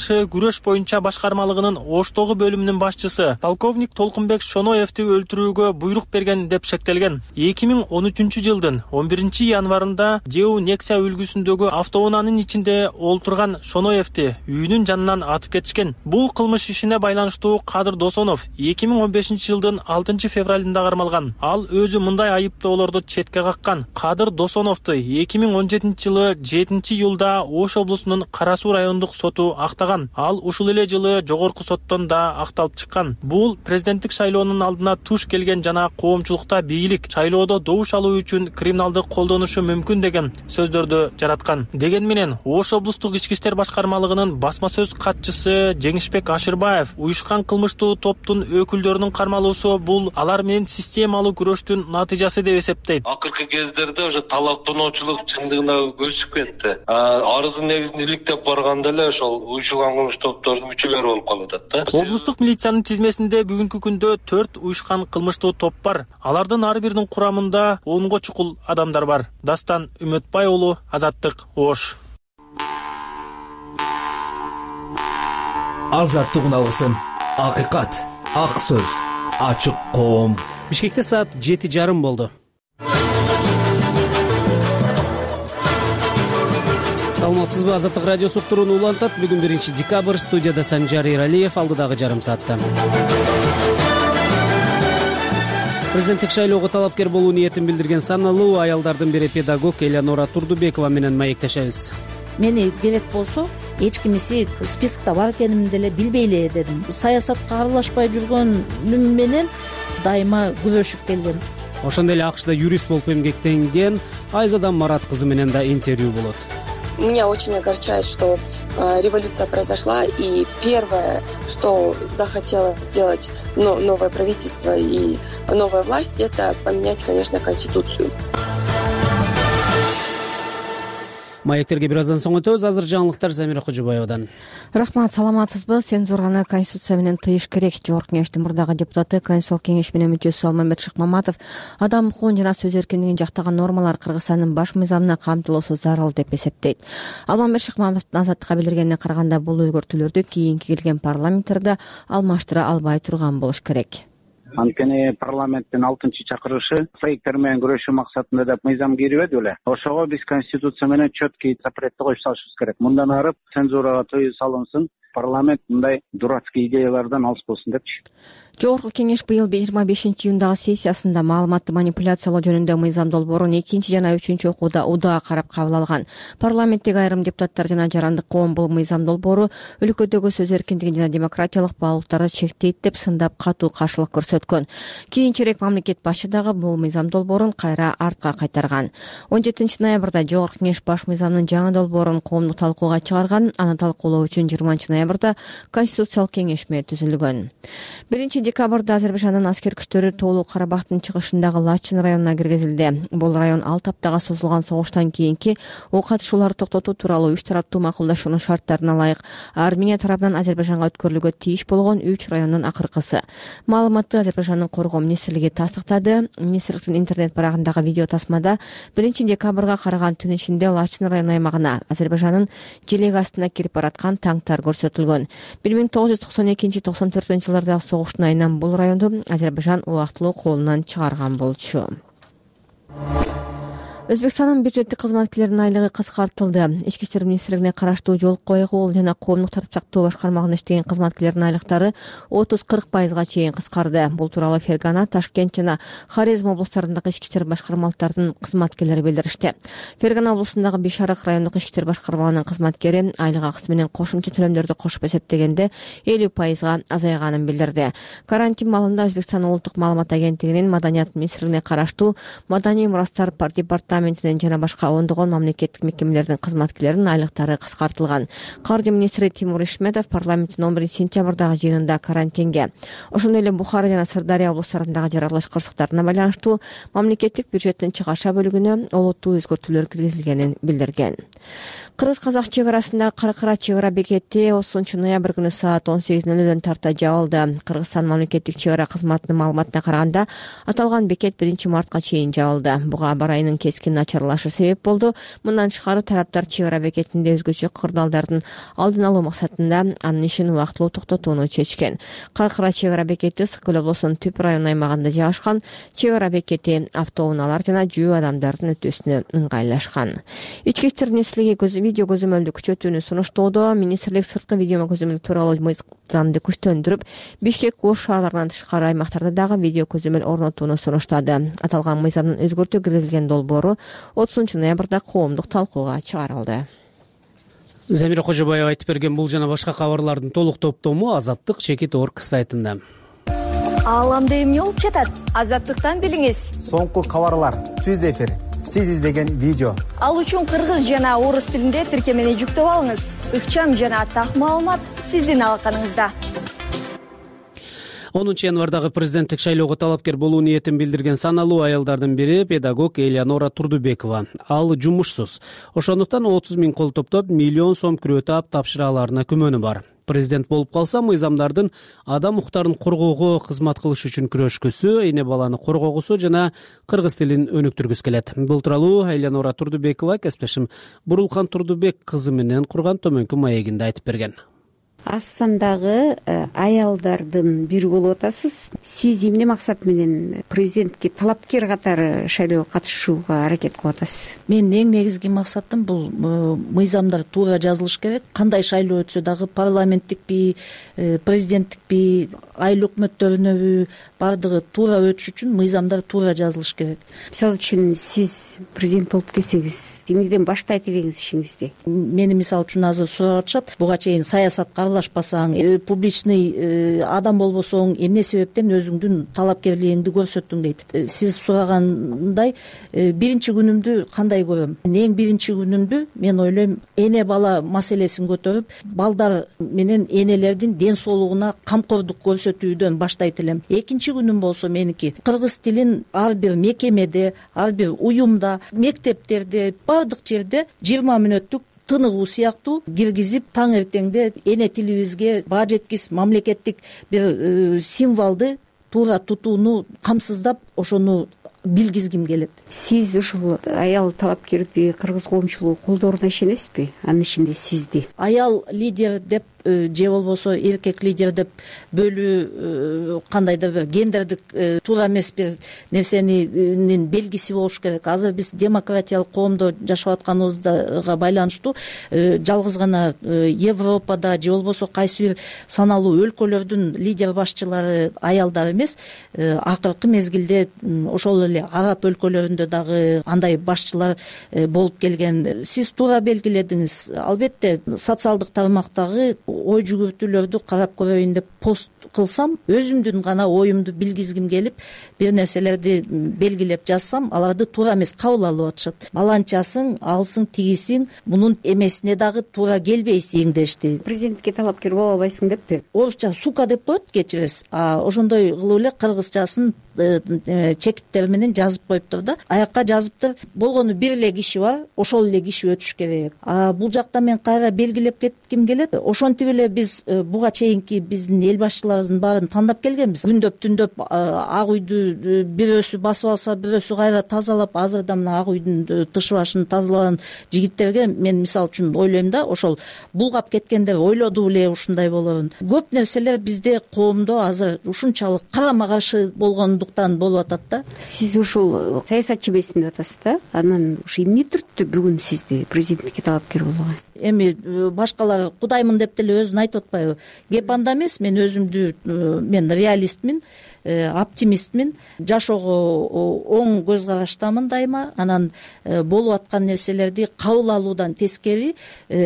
каршы күрөш боюнча башкармалыгынын Оштогу бөлүмүнүн башчысы полковник Толкунбек Шоноевди өлтүрүүгө буйрук берген деп шектелген. эки миң он үчүнчү жылдын он биринчи январында Деу Нексия үлгүсүндөгү автоунаанын ичинде олтурган Шоноевди үйүнүн жанынан атып кетишкен. Бул кылмыш ишине байланыштуу Кадыр Досонов эки миң он бешинчи жылдын алтынчы февралында кармалган. Ал өзү мындай айыптоолорду четке каккан. Кадыр Досоновду эки миң он жетинчи жылы жетинчи июлда Ош облусунун Кара Суу райондук соту актаган. Ал ушул эле жылы жогорку соттон да акталып чыккан. Бул президенттик шайлоонун алдына туш келген жана коомчулукта бийлик шайлоодо добуш алуу үчүн криминалдык колдонушу мүмкүн деген сөздөрдү жараткан. Деген менен Ош облустук ички иштер башкармалыгынын басма сөз катчысы Жеңишбек Ашырбаев уюшкан кылмыштуу топтун өкүлдөрүнүн кармалуусу бул алар менен системалуу күрөштүн натыйжасы деп эсептейт. Акыркы кездерде уже талаптоочулук чындыгына өсүп кетти. Арыздын негизин иликтеп барганда эле ошол уюшулган кылмыш топтордун мүчөлөрү болуп калып атат да. Облустук милициянын тизмесинде бүгүнкү күндө төрт уюшкан кылмыштуу топ бар. Алардын ар биринин курамында онго чукул адамдар бар. Дастан Үмөтбай уулу, Азаттык, Ош. Азаттык уналгысын. Акыйкат, ак сөз, ачык коом. Бишкекте саат жети жарым болду. Саламатсызбы, Азаттык радиосу уктуруун улантат. Бүгүн биринчи декабрь, студияда Санжар Эралиев, алдыдагы жарым саатта. Президенттик шайлоого талапкер болуу ниетин билдирген саналуу аялдардын бири педагог Элеонора Турдубекова менен маектешебиз. Мени керек болсо эч кимиси спискта бар экенимди деле билбей эле дедим. Саясатка аралашпай жүргөнүм менен дайыма күрөшүп келгем. Ошондой эле АКШда юрист болуп эмгектенген Айзадан Марат кызы менен да интервью болот. Меня очень огорчает, что э, революция произошла, и первое, что захотело сделать но, новое правительство и новая власть, это поменять, конечно, Конституцию. Маектерге бир аздан соң өтөбүз. Азыр жаңылыктар Замира Кожобаевадан. Рахмат, саламатсызбы? Цензураны Конституция менен тыйыш керек. Жогорку кеңештин мурдагы депутаты, Конституциялык кеңеш менен мүчөсү Алмамбет Шыкмаматов адам укугун жана сөз эркиндигин жактаган нормалар Кыргызстандын баш мыйзамына камтылуусу зарыл деп эсептейт. Алмамбет Шыкмаматовдун Азаттыкка билдиргенине караганда, бул өзгөртүүлөрдү кийинки келген парламенттерде алмаштыра албай турган болуш керек. Анткени парламенттин алтынчы чакырышы фейктер менен күрөшүү максатында деп мыйзам кирбеди беле. Ошого биз Конституция менен четкий запретти коюп салышыбыз керек. Мындан ары цензурага тыюу салынсын, парламент мындай дурацкий идеялардан алыс болсун депчи. Жогорку кеңеш быйыл жыйырма бешинчи июндагы сессиясында маалыматты манипуляциялоо жөнүндө мыйзам долбоорун экинчи жана үчүнчү окууда удаа карап кабыл алган. Парламенттеги айрым депутаттар жана жарандык коом бул мыйзам долбоору өлкөдөгү сөз эркиндигин жана демократиялык баалуулуктарды чектейт деп сындап катуу каршылык көрсөткөн. Кийинчерээк мамлекет башы дагы бул мыйзам долбоорун кайра артка кайтарган. он жетинчи ноябрда жогорку кеңеш баш мыйзамдын жаңы долбоорун коомдук талкууга чыгарган. Аны талкуулоо үчүн жыйырманчы ноябрда Конституциялык кеңешме түзүлгөн. биринчи декабрда Азербайжандын аскер күчтөрү Тоолу Карабактын чыгышындагы Лачын районуна киргизилди. Бул район алты аптага созулган согуштан кийинки ок атышууларды токтотуу тууралуу үч тараптуу макулдашуунун шарттарына ылайык Армения тарабынан Азербайжанга өткөрүлүүгө тийиш болгон үч райондун акыркысы. Маалыматты Азербайжандын коргоо министрлиги тастыктады. Министрликтин интернет барагындагы видео тасмада биринчи декабрга караган түн ичинде Лачын району аймагына Азербайжандын желек астына кирип бараткан танктар көрсөтүлгөн. бир миң тогуз жүз токсон экинчи токсон төртүнчү жылдардагы согуштун айынан бул районду Азербайжан убактылуу колунан чыгарган болчу. Өзбекстандын бюджеттик кызматкерлеринин айлыгы кыскартылды. Ички иштер министрлигине караштуу жол койгул жана коомдук тартип сактоо башкармалыгында иштеген кызматкерлердин айлыктары отуз кырк пайызга чейин кыскарды. Бул тууралуу Фергана, Ташкент жана Хорезм облустарындагы ички иштер башкармалыктардын кызматкерлери билдиришти. Фергана облусундагы Бишарык райондук ички иштер башкармалыгынын кызматкери айлык акысы менен кошумча төлөмдөрдү кошуп эсептегенде элүү пайызга азайганын билдирди. Карантин маалында Өзбекстандын улуттук маалымат агенттигинин маданият министрлигине караштуу маданий мурастар департаментинин жана башка ондогон мамлекеттик мекемелердин кызматкерлеринин айлыктары кыскартылган. Каржы министри Тимур Ишметов парламенттин он биринчи сентябрдагы жыйынында карантинге, ошондой эле Бухара жана Сырдария облустарындагы жаралыш кырсыктарына байланыштуу мамлекеттик бюджеттин чыгаша бөлүгүнө олуттуу өзгөртүүлөр киргизилгенин билдирген. кыргыз казак чек арасындагы Каркыра чек ара бекети отузунчу ноябрь күнү саат он сегиз ноль нөлдөн тарта жабылды. Кыргызстан мамлекеттик чек ара кызматынын маалыматына караганда аталган бекет биринчи мартка чейин жабылды. Буга аба ырайынын кескин начарлашы себеп болду. Мындан тышкары тараптар чек ара бекетинде өзгөчө кырдаалдардын алдын алуу максатында анын ишин убактылуу токтотууну чечкен. Каркыра чек ара бекети Ысык көл облусунун Түп район аймагында жайгашкан. Чек ара бекети автоунаалар жана жүү адамдардын өтүүсүнө ыңгайлашкан. Ички иштер министрлиги видео көзөмөлдү күчөтүүнү сунуштоодо. Министрлик сырткы видео көзөмөл тууралуу мыйзамды күчтөндүрүп, Бишкек ош шаарларынан тышкары аймактарда дагы видео көзөмөл орнотууну сунуштады. Аталган мыйзамдын өзгөртүү киргизилген долбоору отузунчу ноябрда коомдук талкууга чыгарылды. Замира Кожобаева айтып берген бул жана башка кабарлардын толук топтому Азаттык чекит точка орг сайтында. Ааламда эмне болуп жатат? Азаттыктан билиңиз. Соңку кабарлар, түз эфир, сиз издеген видео. Ал үчүн кыргыз жана орус тилинде тиркемени жүктөп алыңыз. Ыкчам жана так маалымат сиздин алаканыңызда. онунчу январдагы президенттик шайлоого талапкер болуу ниетин билдирген саналуу аялдардын бири педагог Элеонора Турдубекова. Ал жумушсуз. Ошондуктан отуз миң кол топтоп миллион сом күрөө таап тапшыра аларына күмөнү бар. Президент болуп калса, мыйзамдардын адам укуктарын коргоого кызмат кылыш үчүн күрөшкүсү, эне баланы коргогусу жана кыргыз тилин өнүктүргүсү келет. Бул тууралуу Элеонора Турдубекова кесиптешим Бурулкан Турдубек кызы менен курган төмөнкү маегинде айтып берген. Астандагы аялдардын бири болуп атасыз. Сиз эмне максат менен президентке талапкер катары шайлоого катышууга аракет кылып атасыз? Мен эң негизги максатым бул мыйзамдар туура жазылыш керек. Кандай шайлоо өтсө дагы парламенттикпи, президенттикпи, айыл өкмөттөрүнөбү бардыгы туура өтүш үчүн мыйзамдар туура жазылыш керек. Мисалы үчүн сиз президент болуп келсеңиз, эмнеден баштайт элеңиз ишиңизди? Мени мисалы үчүн азыр сурап атышат. Буга чейин саясатка аралашпасаң, публичный адам болбосоң, эмне себептен өзүңдүн талапкерлигиңди көрсөттүң дейт. Сиз сурагандай, биринчи күнүмдү кандай көрөм? Эң биринчи күнүмдү мен ойлойм, эне бала маселесин көтөрүп, балдар менен энелердин ден соолугуна камкордук көрсөтүүдөн баштайт элем. Экинчи күнүм болсо меники кыргыз тилин ар бир мекемеде, ар бир уюмда, мектептерде, бардык жерде жыйырма мүнөттүк тыныгуу сыяктуу киргизип, таң эртеңде эне тилибизге баа жеткис мамлекеттик бир символду туура тутууну камсыздап, ошону билгизгим келет. Сиз ушул аял талапкерди кыргыз коомчулугу колдооруна ишенесизби? Анын ичинде сизди. Аял лидер деп же болбосо эркек лидер деп бөлүү кандайдыр бир гендердик туура эмес бир нерсенин белгиси болуш керек. Азыр биз демократиялык коомдо жашап атканыбызга байланыштуу жалгыз гана Европада же болбосо кайсы бир саналуу өлкөлөрдүн лидер башчылары аялдар эмес, акыркы мезгилде ошол эле араб өлкөлөрүндө дагы андай башчылар болуп келген. Сиз туура белгиледиңиз. Албетте социалдык тармактагы ой жүгүртүүлөрдү карап көрөйүн деп пост кылсам, өзүмдүн гана оюмду билгизгим келип, бир нерселерди белгилеп жазсам, аларды туура эмес кабыл алып атышат. Баланчасың, алсың, тигисиң, мунун эмесине дагы туура келбейсиң дешти. Президентке талапкер боло албайсың деппи? Орусча сука деп коет, кечиресиз. А ошондой кылып эле кыргызчасын чекиттер менен жазып коюптур да. Аякка жазыптыр. Болгону бир эле киши бар, ошол эле киши өтүш керек. А бул жакта мен кайра белгилеп кетким келет. Ошентип эле биз буга чейинки биздин эл башчыларыбыздын баарын тандап келгенбиз. Күндөп түндөп ак үйдү бирөөсү басып алса, бирөөсү кайра тазалап, азырда мына ак үйдүн тыш башын тазалаган жигиттерге мен мисалы үчүн ойлойм да, ошол булгап кеткендер ойлоду эле ушундай болорун. Көп нерселер бизде коомдо азыр ушунчалык карама каршы болгондуктан болуп атат да. Сиз ушул саясатчы эмесмин деп атасыз да. Анан ушу эмне түрттү бүгүн сизди президентке талапкер болгонуңуз? Эми башкалар кудаймын деп деле өзүн айтып атпайбы? Кеп анда эмес, мен өзүмдү мен реалистмин, оптимистмин. Жашоого оң көз караштамын дайыма. Анан болуп аткан нерселерди кабыл алуудан тескери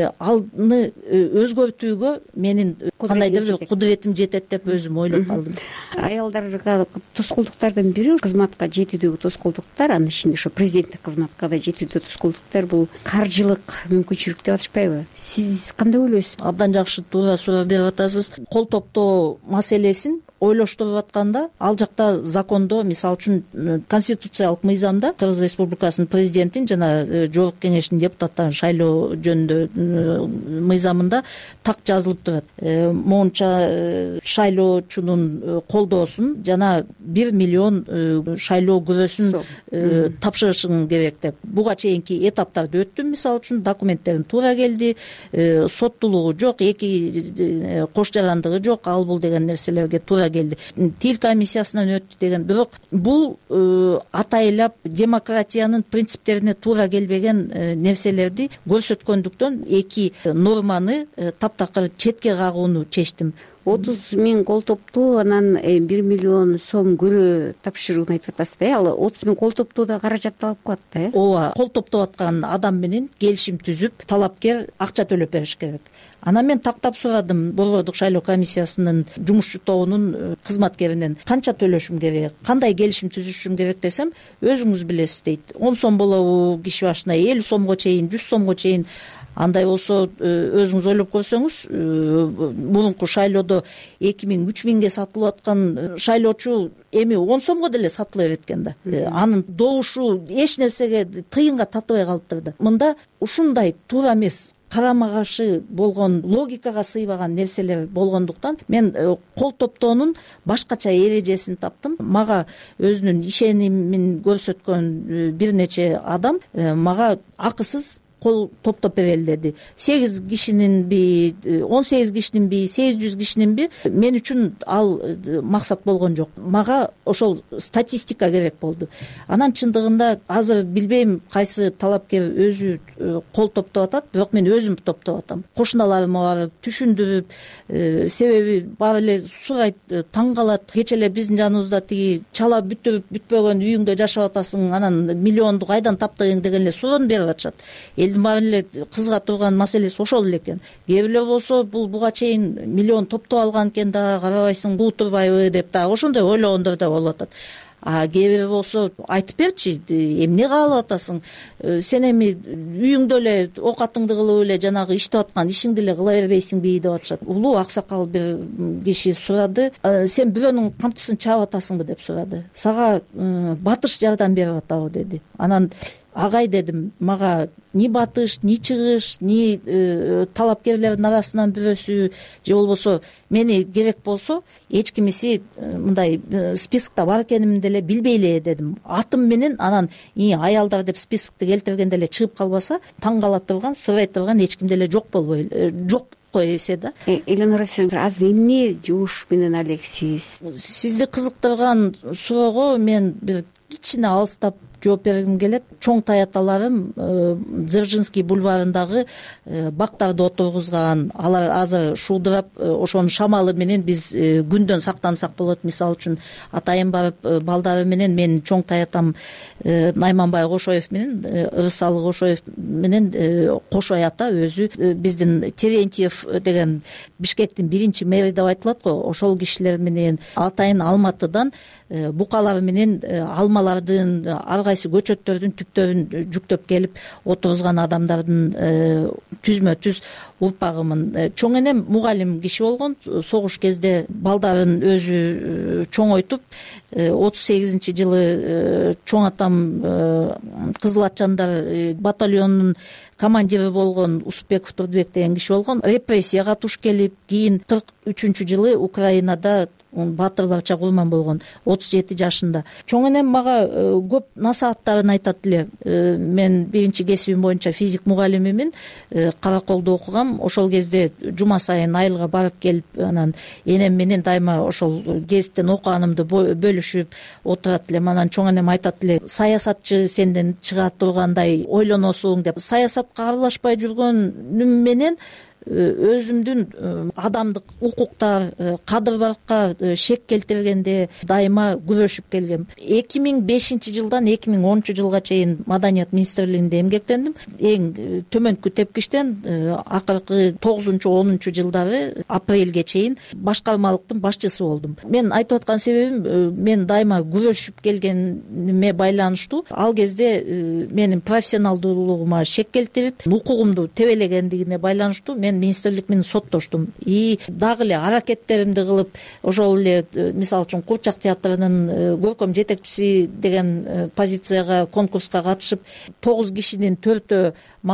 аны өзгөртүүгө менин кандайдыр бир кудуретим жетет деп өзүм ойлоп калдым. Аялдарга тоскоолдуктардын бири кызматка жетүүдөгү тоскоолдуктар, анын ичинде ошо президенттик кызматка да жетүүдө тоскоолдуктар бул каржылык мүмкүнчүлүк деп атышпайбы? Сиз кандай ойлойсуз? Абдан жакшы туура суроо берип атасыз. Кол топтоо маселесин ойлоштуруп атканда ал жакта закондо, мисалы үчүн конституциялык мыйзамда Кыргыз Республикасынын президентин жана жогорку кеңештин депутаттарын шайлоо жөнүндө мыйзамында так жазылып турат. Моунча шайлоочунун колдоосун жана бир миллион шайлоо күрөсүн тапшырышың керек деп. Буга чейинки этаптарды өттүм, мисалы үчүн документтерин туура келди, соттуулугу жок, эки кош жарандыгы жок, ал бул деген нерселерге туура келди. Тил комиссиясынан өттү деген. Бирок бул атайлап демократиянын принциптерине туура келбеген нерселерди көрсөткөндүктөн эки норманы таптакыр четке кагууну чечтим. отуз миң кол топтуу, анан бир миллион сом күрөө тапшырууну айтып атасыз да. Ал отуз миң кол топтуу да каражат алып калат да. Ооба, кол топтоп аткан адам менен келишим түзүп, талапкер акча төлөп бериш керек. Анан мен тактап сурадым Борбордук шайлоо комиссиясынын жумушчу тобунун кызматкеринен, канча төлөшүм керек, кандай келишим түзүшүм керек десем, өзүңүз билесиз дейт. он сом болобу киши башына, элүү сомго чейин, жүз сомго чейин. Андай болсо өзүңүз ойлоп көрсөңүз, мурунку шайлоодо эки миң үч миңге сатылып аткан шайлоочу эми он сомго деле сатыла берет экен да. Анын добушу эч нерсеге тыйынга татыбай калыптыр да. Мында ушундай туура эмес, карама каршы болгон, логикага сыйбаган нерселер болгондуктан мен кол топтоонун башкача эрежесин таптым. Мага өзүнүн ишенимин көрсөткөн бир нече адам мага акысыз кол топтоп берели деди. сегиз кишининби, он сегиз кишининби, сегиз жүз кишининби, мен үчүн ал максат болгон жок. Мага ошол статистика керек болду. Анан чындыгында азыр билбейм кайсы талапкер өзү кол топтоп атат, бирок мен өзүм топтоп атам. Кошуналарыма барып түшүндүрүп, себеби баары эле сурайт, таң калат. Кече эле биздин жаныбызда тиги чала бүтүрүп бүтпөгөн үйүңдө жашап атасың, анан миллионду кайдан таптың деген эле суроону берип атышат. Элдин баары эле кызыга турган маселеси ошол эле экен. Кээ бирлер болсо бул буга чейин миллион топтоп алган экен да, карабайсың, куу турбайбы деп да ошондой ойлогондор да болуп атат. А кээ бир болсо айтып берчи, эмне каалап атасың, сен эми үйүңдө эле оокатыңды кылып эле жанагы иштеп аткан ишиңди эле кыла бербейсиңби деп атышат. Улуу аксакал бир киши сурады, сен бирөөнүн камчысын чаап атасыңбы деп сурады. Сага батыш жардам берип атабы деди. Анан агай дедим, мага ни батыш, ни чыгыш, ни э, талапкерлердин арасынан бирөөсү же болбосо мени керек болсо эч кимиси э, мындай э, спискта бар экенимди деле билбей эле дедим. Атым менен анан и аялдар деп спискти келтиргенде эле чыгып калбаса, таң кала турган, сыбай турган эч ким деле жок болбой э, жок кой эсе да. Элнура, сиз азыр эмне жумуш менен алексиз? Сизди кызыктырган суроого мен бир кичине алыстап жооп бергим келет. Чоң таяталарым Дзержинский бульварындагы бактарды отургузган, алар азыр шуудурап, ошонун шамалы менен биз күндөн сактансак болот. Мисалы үчүн атайым барып балдары менен, менин чоң таятам Найманбай Кошоев менен, Ырысалы Кошоев менен Кошой ата өзү биздин Терентьев деген Бишкектин биринчи мэри деп айтылат го, ошол кишилер менен атайын Алматыдан букалар менен алмалардын, ар кайсы көчөттөрдүн түптөрүн жүктөп келип отургузган адамдардын түзмө түз урпагымын. Чоң энем мугалим киши болгон, согуш кезде балдарын өзү чоңойтуп, отуз сегизинчи жылы чоң атам Кызыл Атчандар батальонунун командири болгон Усупбеков Турдубек деген киши болгон. Репрессияга туш келип, кийин кырк үчүнчү жылы Украинада баатырларча курман болгон, отуз жети жашында. Чоң энем мага көп насааттарын айтат эле. Мен биринчи кесибим боюнча физик мугалимимин, Караколдо окугам. Ошол кезде жума сайын айылга барып келип, анан энем менен дайыма ошол гезиттен окуганымды бөлүшүп отурат элем. Анан чоң энем айтат эле, саясатчы сенден чыга тургандай ойлоносуң деп. Саясатка аралашпай жүргөнүм менен өзүмдүн адамдык укуктар, кадыр-баракка шек келтиргенде дайыма күрөшүп келгем. эки миң бешинчи жылдан эки миң онунчу жылга чейин Маданият министрлигинде эмгектендим. Эң төмөнкү тепкичтен акыркы тогузунчу онунчу жылдары апрелге чейин башкармалыктын башчысы болдум. Мен айтып аткан себебим, мен дайыма күрөшүп келгениме байланыштуу. Ал кезде менин профессионалдуулугума шек келтирип, укугумду тебелегендигине байланыштуу мен мен министрлик менен соттоштум и дагы эле аракеттеримди кылып ошол эле мисалы үчүн Курчак театрынын көркөм жетекчиси деген позицияга конкурска катышып тогуз кишинин төртөө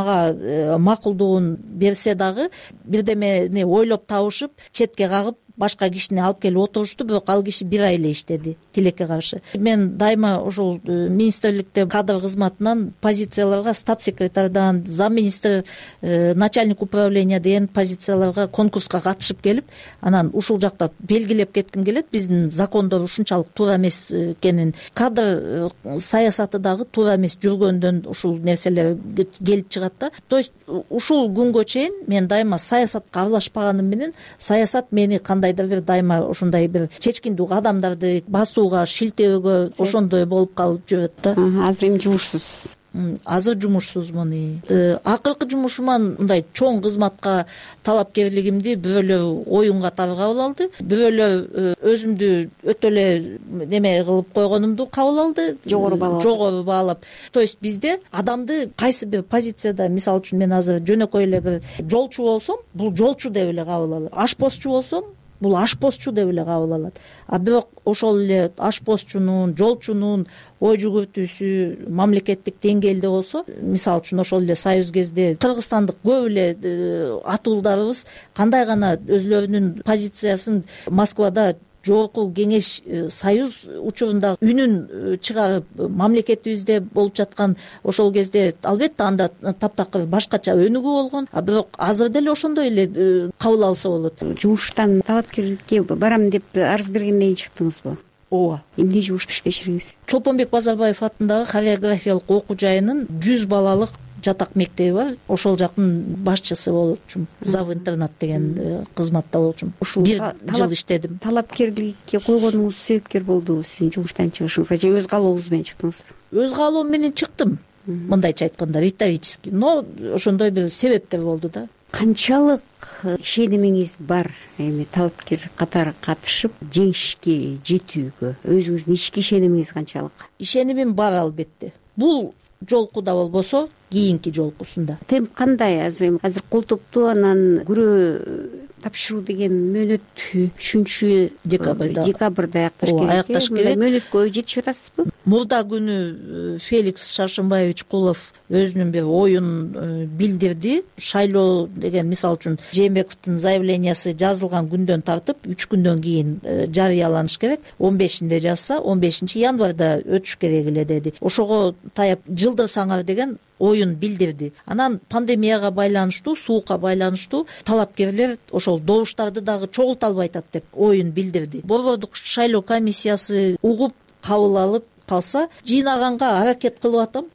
мага макулдугун берсе дагы бирдемени ойлоп табышып четке кагып башка кишини алып келип отурушту, бирок ал киши бир ай эле иштеди тилекке каршы. Мен дайыма ошол министрликте кадр кызматынан позицияларга стат секретардан, зам министр, начальник управления деген позицияларга конкурска катышып келип, анан ушул жакта белгилеп кетким келет. Биздин закондор ушунчалык туура эмес экенин, кадр саясаты дагы туура эмес жүргөндөн ушул нерселер келип чыгат да. То есть ушул күнгө чейин мен дайыма саясатка аралашпаганым менен саясат мени кандайдыр бир дайыма ушундай бир чечкиндүү кадамдарды басууга, шилтөөгө ошондой болуп калып жүрөт да. Азыр эми жумушсуз. Азыр жумушсузмун. Акыркы жумушуман мындай чоң кызматка талапкерлигимди бирөөлөр оюн катары кабыл алды, бирөөлөр өзүмдү өтө эле неме кылып койгонумду кабыл алды, жогору баалап. Жогору баалап. То есть бизде адамды кайсы бир позицияда, мисалы үчүн мен азыр жөнөкөй эле бир жолчу болсом, бул жолчу деп эле кабыл алат. Ашпозчу болсом, бул ашпозчу деп эле кабыл алат. А бирок ошол эле ашпозчунун, жолчунун ой жүгүртүүсү мамлекеттик деңгээлде болсо, мисалы үчүн ошол эле союз кезде кыргызстандык көп эле атуулдарыбыз кандай гана өзлөрүнүн позициясын Москвада жогорку кеңеш союз учурунда үнүн чыгарып мамлекетибизде болуп жаткан ошол кезде албетте анда таптакыр башкача өнүгүү болгон, а бирок азыр деле ошондой эле кабыл алса болот. Жумуштан талапкерликке барам деп арыз бергенден кийин чыктыңызбы? Ооба. Эмне жумуш иштешиңиз? Чолпонбек Базарбаев атындагы хореографиялык окуу жайынын жүз балалык жатак мектеби бар. Ошол жактын башчысы болчумун. Зав интернат деген кызматта болчумун. Бир жыл иштедим. Талапкерликке койгонуңуз себепкер болду сиздин жумуштан чыгышыңызга же өз каалооңуз менен чыктыңызбы? Өз каалоом менен чыктым. Мындайча айтканда риторический, но ошондой бир себептер болду да. Канчалык ишенимиңиз бар эми талапкер катары катышып жеңишке жетүүгө? Өзүңүздүн ички ишенимиңиз канчалык? Ишенимим бар албетте. Бул жолкуда болбосо кийинки жолкусунда. Темп кандай азыр? Азыр колтукту анан күрөө тапшыруу деген мөөнөт үчүнчү декабрда декабрда аякташ керек. Аякташ керек. Мөөнөткө жетишип атасызбы? Мурда күнү Феликс Шаршымбаевич Кулов өзүнүн бир оюн билдирди. Шайлоо деген, мисалы үчүн, Жээнбековдун заявлениясы жазылган күндөн тартып үч күндөн кийин жарыяланыш керек. он бешинде жазса, он бешинчи январда өтүш керек эле деди. Ошого таяп жылдырсаңар деген оюн билдирди. Анан пандемияга байланыштуу, суукка байланыштуу талапкерлер ошол добуштарды дагы чогулта албай атат деп оюн билдирди. Борбордук шайлоо комиссиясы угуп кабыл алып калса, жыйнаганга аракет кылып атам.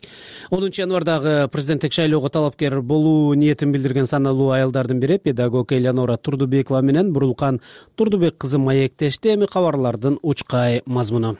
онунчу январдагы президенттик шайлоого талапкер болуу ниетин билдирген саналуу аялдардын бири педагог Элеонора Турдубекова менен Бурулкан Турдубек кызы маектешти. Эми кабарлардын учкай мазмуну.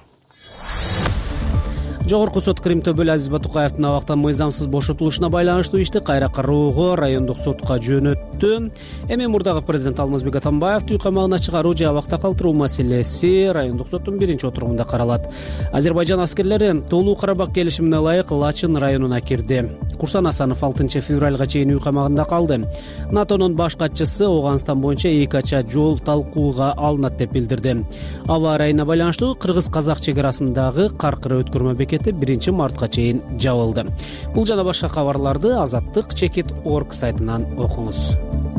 Жогорку сот Крим Төбөл Азиз Батукаевдин абактан мыйзамсыз бошотулушуна байланыштуу ишти кайра кароого райондук сотко жөнөттү. Эми мурдагы президент Алмазбек Атамбаевди үй камагына чыгаруу же абакта калтыруу маселеси райондук соттун биринчи отурумунда каралат. Азербайжан аскерлери толуу Карабак келишимине ылайык Лачын районуна кирди. Курсан Асанов алтынчы февралга чейин үй камагында калды. НАТОнун баш катчысы Ооганстан боюнча эки ача жол талкууга алынат деп билдирди. Аба ырайына байланыштуу кыргыз-казак чек арасындагы Каркыра өткөрмө бекети биринчи мартка чейин жабылды. Бул жана башка кабарларды азаттык чекит точка орг сайтынан окуңуз.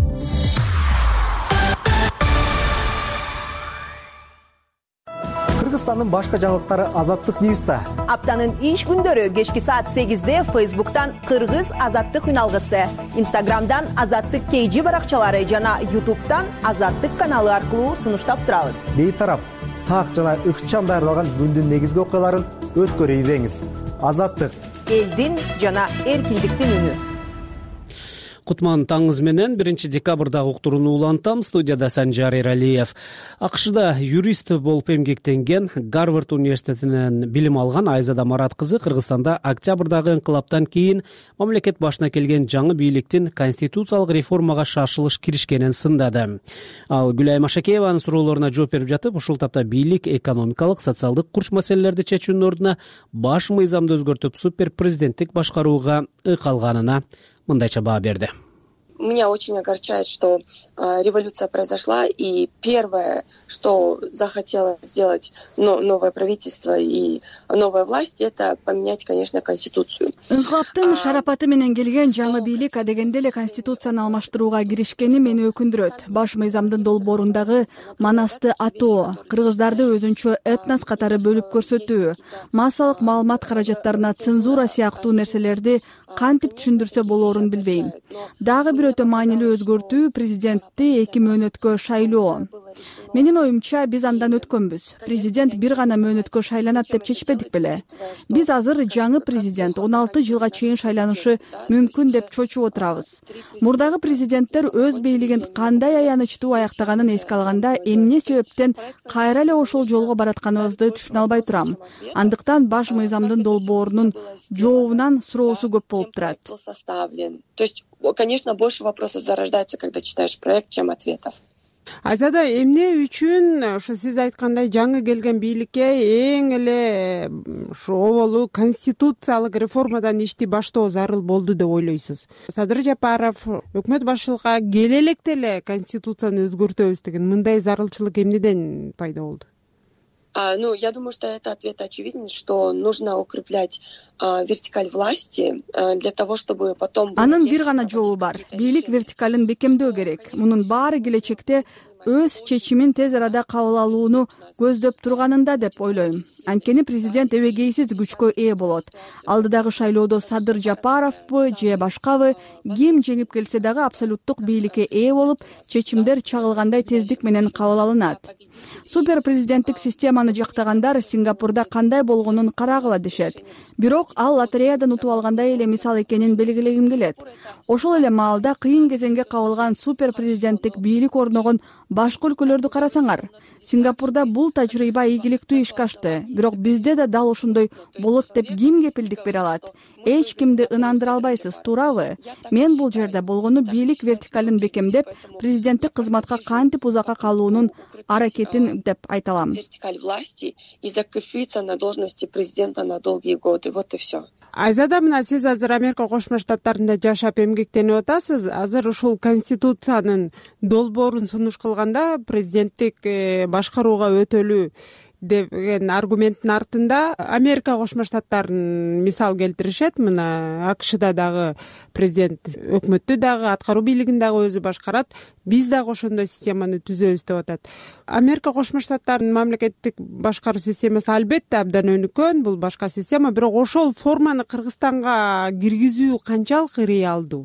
Кыргызстандын башка жаңылыктары Азаттык Ньюста. Аптанын иш күндөрү кечки саат сегизде Фейсбуктан Кыргыз Азаттык үналгысы, Инстаграмдан Азаттык Кейжи баракчалары жана Ютубтан Азаттык каналы аркылуу сунуштап турабыз. Бейтарап, так жана ыкчам даярдалган күндүн негизги окуяларын өткөрүп ийбеңиз. Азаттык, элдин жана эркиндиктин үнү. Кутман таңыз менен биринчи декабрдагы уктурууну улантам. Студияда Санжар Эралиев. АКШда юрист болуп эмгектенген, Гарвард университетинен билим алган Айзада Марат кызы Кыргызстанда октябрдагы инкылаптан кийин мамлекет башына келген жаңы бийликтин конституциялык реформага шашылыш киришкенин сындады. Ал Гүлайым Ашакееванын суроолоруна жооп берип жатып, ушул тапта бийлик экономикалык, социалдык курч маселелерди чечүүнүн ордуна баш мыйзамды өзгөртүп супер президенттик башкарууга ыкалганына мындайча баа берди. меня очень огорчает, что э, революция произошла, и первое, что захотело сделать но, новое правительство и новая власть, это поменять, конечно, конституцию. Ыңгаптын шарапаты менен келген жаңы бийлик адегенде эле конституцияны алмаштырууга киришкени мени өкүндүрөт. Баш мыйзамдын долбоорундагы манасты атоо, кыргыздарды өзүнчө этнос катары бөлүп көрсөтүү, массалык маалымат каражаттарына цензура сыяктуу нерселерди кантип түшүндүрсө болоорун билбейм. Дагы бир өтө маанилүү өзгөртүү президентти эки мөөнөткө шайлоо. Менин оюмча биз андан өткөнбүз. Президент бир гана мөөнөткө шайланат деп чечпедик беле. Биз азыр жаңы президент он алты жылга чейин шайланышы мүмкүн деп чочуп отурабыз. Мурдагы президенттер өз бийлигин кандай аянычтуу аяктаганын эске алганда эмне себептен кайра эле ошол жолго баратканыбызды түшүнө албай турам. Андыктан баш мыйзамдын долбоорунун жообунан суроосу көп болуп турат. То есть, конечно, больше вопросов зарождается, когда читаешь проект, чем ответов. Айзада, эмне үчүн ошо сиз айткандай жаңы келген бийликке эң эле ушу оболу конституциялык реформадан ишти баштоо зарыл болду деп ойлойсуз? Садыр Жапаров өкмөт башчылыкка келе электе эле конституцияны өзгөртөбүз деген мындай зарылчылык эмнеден пайда болду? А, ну, я думаю, что это ответ очевиден, что нужно укреплять а, вертикаль власти а, для того, чтобы потом... Анын бир гана жообу бар. Бийлик вертикалын бекемдөө керек. Мунун баары келечекте өз чечимин тез арада кабыл алууну көздөп турганында деп ойлойм. Анткени президент эбегейсиз күчкө ээ болот. Алдыдагы шайлоодо Садыр Жапаровбу же башкабы ким жеңип келсе дагы абсолюттук бийликке ээ болуп, чечимдер чагылгандай тездик менен кабыл алынат. Супер президенттик системаны жактагандар Сингапурда кандай болгонун карагыла дешет. Бирок ал лотереядан утуп алгандай эле мисал экенин белгилегим келет. Ошол эле маалда кыйын кезеңге кабылган супер президенттик бийлик орногон башка өлкөлөрдү карасаңар. Сингапурда бул тажрыйба ийгиликтүү ишке ашты. Бирок бизде да дал ошондой болот деп ким кепилдик бере алат? Эч кимди ынандыра албайсыз, туурабы? Мен бул жерде болгону бийлик вертикалын бекемдеп, президенттик кызматка кантип узакка калуунун аракетин деп айта алам. Вертикаль власти и закрепиться на должности президента на долгие годы. Вот и все. Айзада, мына сиз азыр Америка Кошмо Штаттарында жашап эмгектенип атасыз. Азыр ушул конституциянын долбоорун сунуш кылганда президенттик башкарууга өтөлүү деген аргументтин артында Америка Кошмо Штаттарын мисал келтиришет. Мына АКШда дагы президент өкмөттү дагы, аткаруу бийлигин дагы өзү башкарат. Биз дагы ошондой системаны түзөбүз деп атат. Америка Кошмо Штаттарынын мамлекеттик башкаруу системасы албетте абдан өнүккөн, бул башка система, бирок ошол форманы Кыргызстанга киргизүү канчалык реалдуу?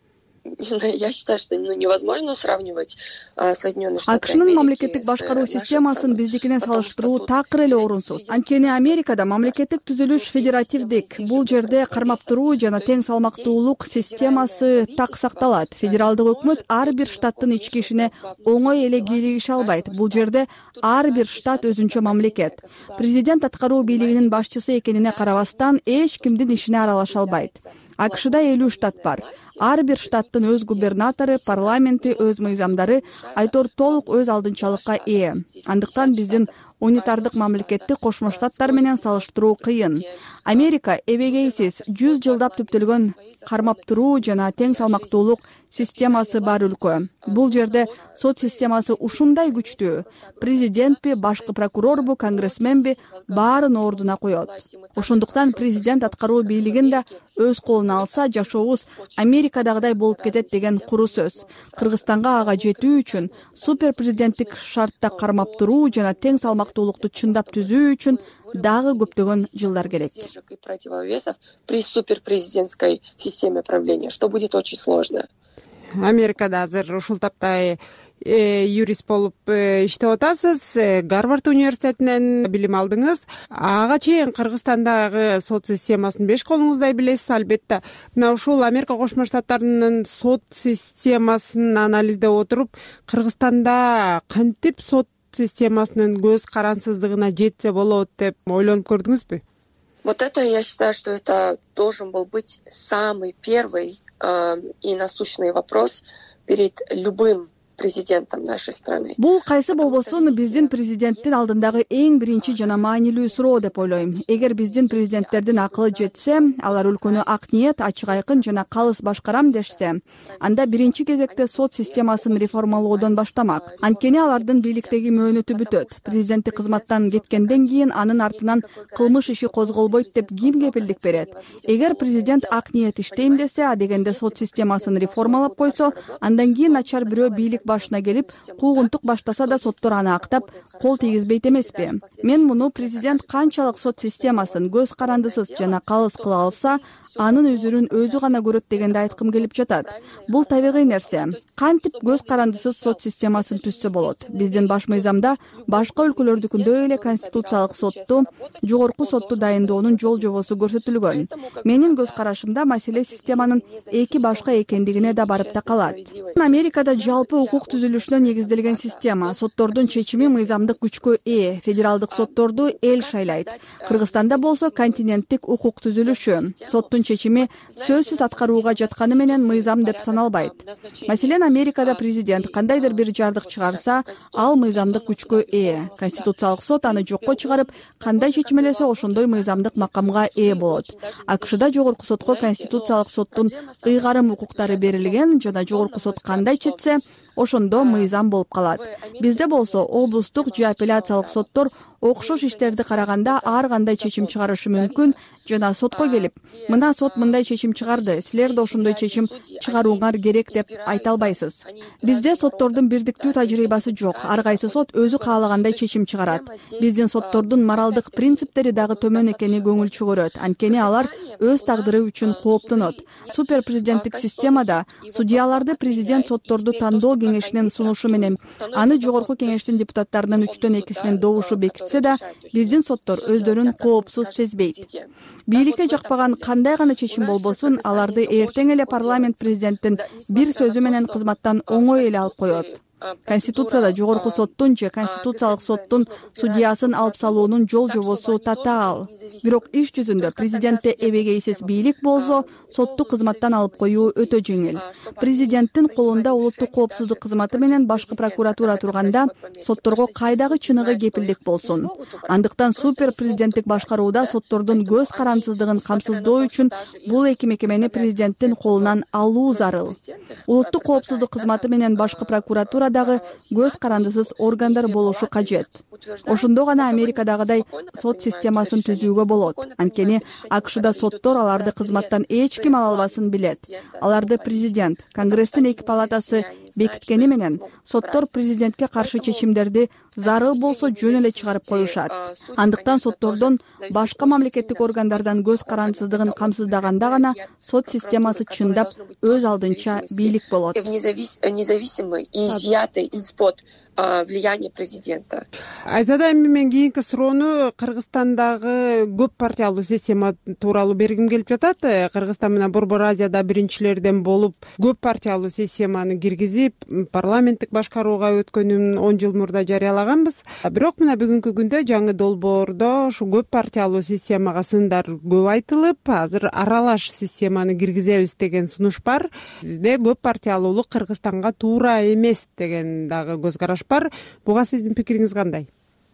Я считаю, что ну, невозможно сравнивать а, Соединенные Штаты Америки. АКШнын мамлекеттик башкаруу системасын биздикине салыштыруу такыр эле орунсуз. Анткени Америкада мамлекеттик түзүлүш федеративдик. Бул жерде кармап туруу жана тең салмактуулук системасы так сакталат. Федералдык өкмөт ар бир штаттын ички ишине оңой эле кийлигише албайт. Бул жерде ар бир штат өзүнчө мамлекет. Президент аткаруу бийлигинин башчысы экенине карабастан эч кимдин ишине аралаша албайт. АКШда элүү штат бар. Ар бир штаттын өз губернатору, парламенти, өз мыйзамдары, айтор толук өз алдынчалыкка ээ. Андыктан биздин унитардык мамлекетти Кошмо Штаттар менен салыштыруу кыйын. Америка эбегейсиз жүз жылдап түптөлгөн кармап туруу жана тең салмактуулук системасы бар өлкө. Бул жерде сот системасы ушундай күчтүү. Президентпи, башкы прокурорбу, конгрессменби баарын ордуна коет. Ошондуктан президент аткаруу бийлигин да өз колуна алса, жашообуз Америкадагыдай болуп кетет деген куру сөз. Кыргызстанга ага жетүү үчүн супер президенттик шартта кармап туруу жана тең салмактуулукту чындап түзүү үчүн дагы көптөгөн жылдар керек. Противовесов при суперпрезидентской системе правления, что будет очень сложно. Америкада азыр ушул тапта юрист болуп иштеп атасыз. Гарвард университетинен билим алдыңыз. Ага чейин Кыргызстандагы сот системасын беш колуңуздай билесиз, албетте. Мына ушул Америка Кошмо Штаттарынын сот системасын анализдеп отуруп, Кыргызстанда кантип сот системасынын көз карансыздыгына жетсе болот деп ойлонуп көрдүңүзбү? Вот это, я считаю, что это должен был быть самый первый э, и насущный вопрос перед любым президентом нашей страны. Бул кайсы болбосун биздин президенттин алдындагы эң биринчи жана маанилүү суроо деп ойлойм. Эгер биздин президенттердин акылы жетсе, алар өлкөнү ак ниет, ачык айкын жана калыс башкарам дешсе, анда биринчи кезекте сот системасын реформалоодон баштамак. Анткени алардын бийликтеги мөөнөтү бүтөт. Президенттик кызматтан кеткенден кийин анын артынан кылмыш иши козголбойт деп ким кепилдик берет? Эгер президент ак ниет иштейм десе, адегенде сот системасын реформалап койсо, андан кийин начар бирөө бийлик башына келип, куугунтук баштаса да соттор аны актап, кол тийгизбейт эмеспи? Мен муну президент канчалык сот системасын көз карандысыз жана калыс кыла алса, анын өзүрүн өзү гана көрөт дегенди айткым келип жатат. Бул табигый нерсе. Кантип көз карандысыз сот системасын түзсө болот? Биздин баш мыйзамда башка өлкөлөрдүкүндөй эле конституциялык сотту, жогорку сотту дайындоонун жол жобосу көрсөтүлгөн. Менин көз карашымда маселе системанын эки башка экендигине да барып такалат. Америкада жалпы укук түзүлүшүнө негизделген система. Соттордун чечими мыйзамдык күчкө ээ. Федералдык сотторду эл шайлайт. Кыргызстанда болсо континенттик укук түзүлүшү. Соттун чечими сөзсүз аткарууга жатканы менен мыйзам деп саналбайт. Маселен, Америкада президент кандайдыр бир жардык чыгарса, ал мыйзамдык күчкө ээ. Конституциялык сот аны жокко чыгарып, кандай чечим элесе ошондой мыйзамдык макамга ээ болот. АКШда жогорку сотко конституциялык соттун ыйгарым укуктары берилген жана жогорку сот кандай чечсе, ошондо мыйзам болуп калат. Бизде болсо облустук же апелляциялык соттор окшош иштерди караганда ар кандай чечим чыгарышы мүмкүн жана сотко келип, мына сот мындай чечим чыгарды, силер да ошондой чечим чыгарууңар керек деп айта албайсыз. Бизде соттордун бирдиктүү тажрыйбасы жок. Ар кайсы сот өзү каалагандай чечим чыгарат. Биздин соттордун моралдык принциптери дагы төмөн экени көңүл чөгөрөт. Анткени алар өз тагдыры үчүн кооптонот. Супер президенттик системада судьяларды президент сотторду тандоо кеңешинин сунушу менен, аны жогорку кеңештин депутаттарынын үчтөн экисинин добушу бекитсе да, биздин соттор өздөрүн коопсуз сезбейт. Бийликке жакпаган кандай гана чечим болбосун, аларды эртең эле парламент президенттин бир сөзү менен кызматтан оңой эле алып коет. Конституцияда жогорку соттун же конституциялык соттун судьясын алып салуунун жол жобосу татаал. Бирок иш жүзүндө президентте эбегейсиз бийлик болсо, сотту кызматтан алып коюу өтө жеңил. Президенттин колунда улуттук коопсуздук кызматы менен башкы прокуратура турганда, сотторго кайдагы чыныгы кепилдик болсун. Андыктан супер президенттик башкарууда соттордун көз карандысыздыгын камсыздоо үчүн бул эки мекемени президенттин колунан алуу зарыл. Улуттук коопсуздук кызматы менен башкы прокуратура дагы көз карандысыз органдар болушу кажет. Ошондо гана Америкадагыдай сот системасын түзүүгө болот. Анткени АКШда соттор аларды кызматтан эч ким ала албасын билет. Аларды президент, Конгресстин эки палатасы бекиткени менен соттор президентке каршы чечимдерди зарыл болсо жөн эле чыгарып коюшат. Андыктан соттордон башка мамлекеттик органдардан көз карандысыздыгын камсыздаганда гана сот системасы чындап өз алдынча бийлик болот. Независимый и изъятый из-под влияния президента. Айзада, эми мен кийинки суроону Кыргызстандагы көп партиялуу система тууралуу бергим келип жатат. Кыргызстан менен Борбор Азияда биринчилерден болуп, көп партиялуу системаны киргизип, парламенттик башкарууга өткөнүн он жыл мурда жарыялаганбыз. Бирок мына бүгүнкү күндө жаңы долбоордо ушу көп партиялуу системага сындар көп айтылып, азыр аралаш системаны киргизебиз деген сунуш бар. Бизде көп партиялуулук Кыргызстанга туура эмес деген дагы көз караш бар. Буга сиздин пикириңиз кандай?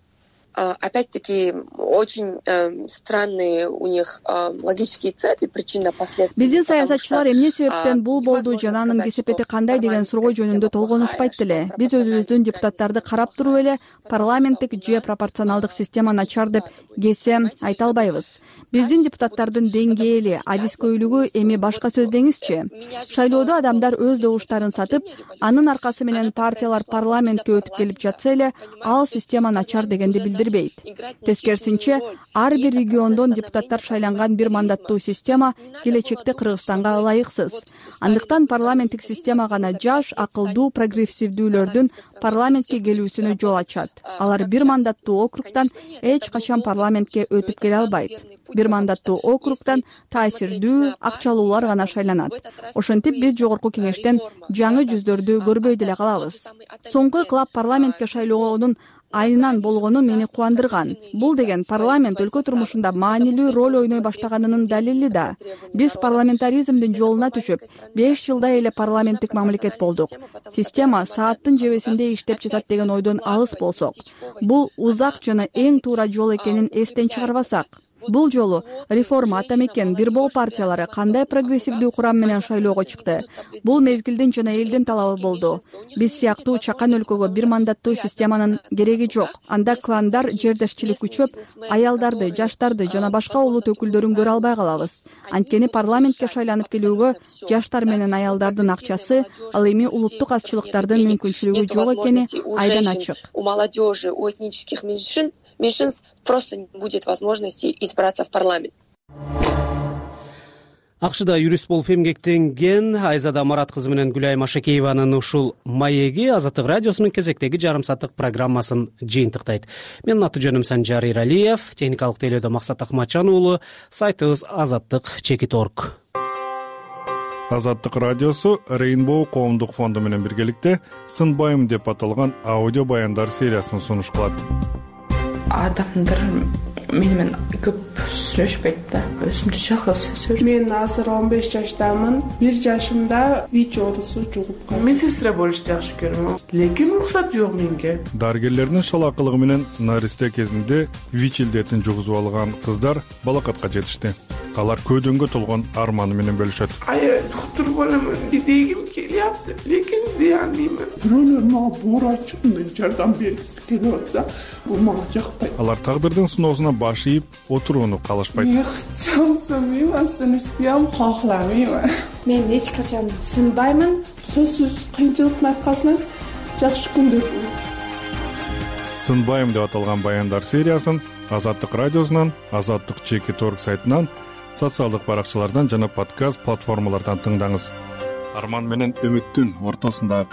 Опять-таки, очень э, странные у них э, логические цепи, причинно-последственные. Биздин саясатчылар эмне себептен бул болду жана анын кесепети кандай деген суроо жөнүндө толгонушпайт деле. Биз өзүбүздүн депутаттарды карап туруп эле парламенттик же пропорционалдык система начар деп кесе айта албайбыз. Биздин депутаттардын деңгээли, адискөйлүгү эми башка сөз деңизчи. Шайлоодо адамдар өз добуштарын сатып, анын аркасы менен партиялар парламентке өтүп келип жатса эле, ал система начар дегенди билдирбейт. Тескерисинче, ар бир региондон депутаттар шайланган бир мандаттуу система келечекте Кыргызстанга ылайыксыз. Андыктан парламенттик система гана жаш, акылдуу, прогрессивдүүлөрдүн парламентке келүүсүнө жол ачат. Алар бир мандаттуу округтан эч качан парламентке өтүп келе албайт. Бир мандаттуу округтан таасирдүү, акчалуулар гана шайланат. Ошентип биз жогорку кеңештен жаңы жүздөрдү көрбөй деле калабыз. Соңку ыкылап парламентке шайлоонун айынан болгону мени кубандырган. Бул деген парламент өлкө турмушунда маанилүү роль ойной баштаганынын далили да. Биз парламентаризмдин жолуна түшүп, беш жылдай эле парламенттик мамлекет болдук. Система сааттын жебесинде иштеп жатат деген ойдон алыс болсок, бул узак жана эң туура жол экенин эстен чыгарбасак, бул жолу реформа ата мекен бир бол партиялары кандай прогрессивдүү курам менен шайлоого чыкты. Бул мезгилдин жана элдин талабы болду. Биз сыяктуу чакан өлкөгө бир мандаттуу системанын кереги жок. Анда кландар жердешчилик күчөп, аялдарды, жаштарды жана башка улут өкүлдөрүн көрө албай калабыз. Анткени парламентке шайланып келүүгө жаштар менен аялдардын акчасы, ал эми улуттук азчылыктардын мүмкүнчүлүгү жок экени айдан ачык. У молодежи, у этнических меньшин меньшинств просто не будет возможности избраться в парламент. Акшда юрист болуп эмгектенген Айзада Марат кызы менен Гүлай Машакееванын ушул маеги Азаттык радиосунун кезектеги жарым сааттык программасын жыйынтыктайт. Менин аты жөнүм Санжар Иралиев, техникалык тейлөөдө Максат Акматжан уулу, сайтыбыз азаттык чекит орг. Азаттык радиосу Rainbow коомдук фонду менен биргеликте Сынбайм деп аталган аудио баяндар сериясын сунуш кылат. Адамдар менен көп сүйлөшпөйт да. Өзүмдү жалгыз сүйлөшөм. Мен азыр он беш жаштамын. бир жашымда ВИЧ оорусу жугуп калды. Медсестра болушту жакшы көрөм. Лекин уруксат жок менге. Дарыгерлердин шалакылыгы менен наристе кезинде ВИЧ илдетин жугузуп алган кыздар балакатка жетишти. Алар көдөнгө толгон арманы менен бөлүшөт. Ай, доктор боламын дегим келиапты. Лекин дей албайм. Бирөөлөр мага буурачымын жардам бергиси келип атса, бул мага жакпайт. Алар тагдырдын сыноосуна баш ийип, отурууну каалашпайт. Мен чамсымайм, сынышты кахламайм. Мен эч качан сынбаймын. Сөзсүз кыйынчылыктын аркасынан жакшы күндөр болот. Сынбайм деп аталган баяндар сериясын Азаттык радиосунан, Азаттык чекит орг сайтынан, социалдык баракчалардан жана подкаст платформалардан тыңдаңыз. Арман менен үмүттүн ортосундагы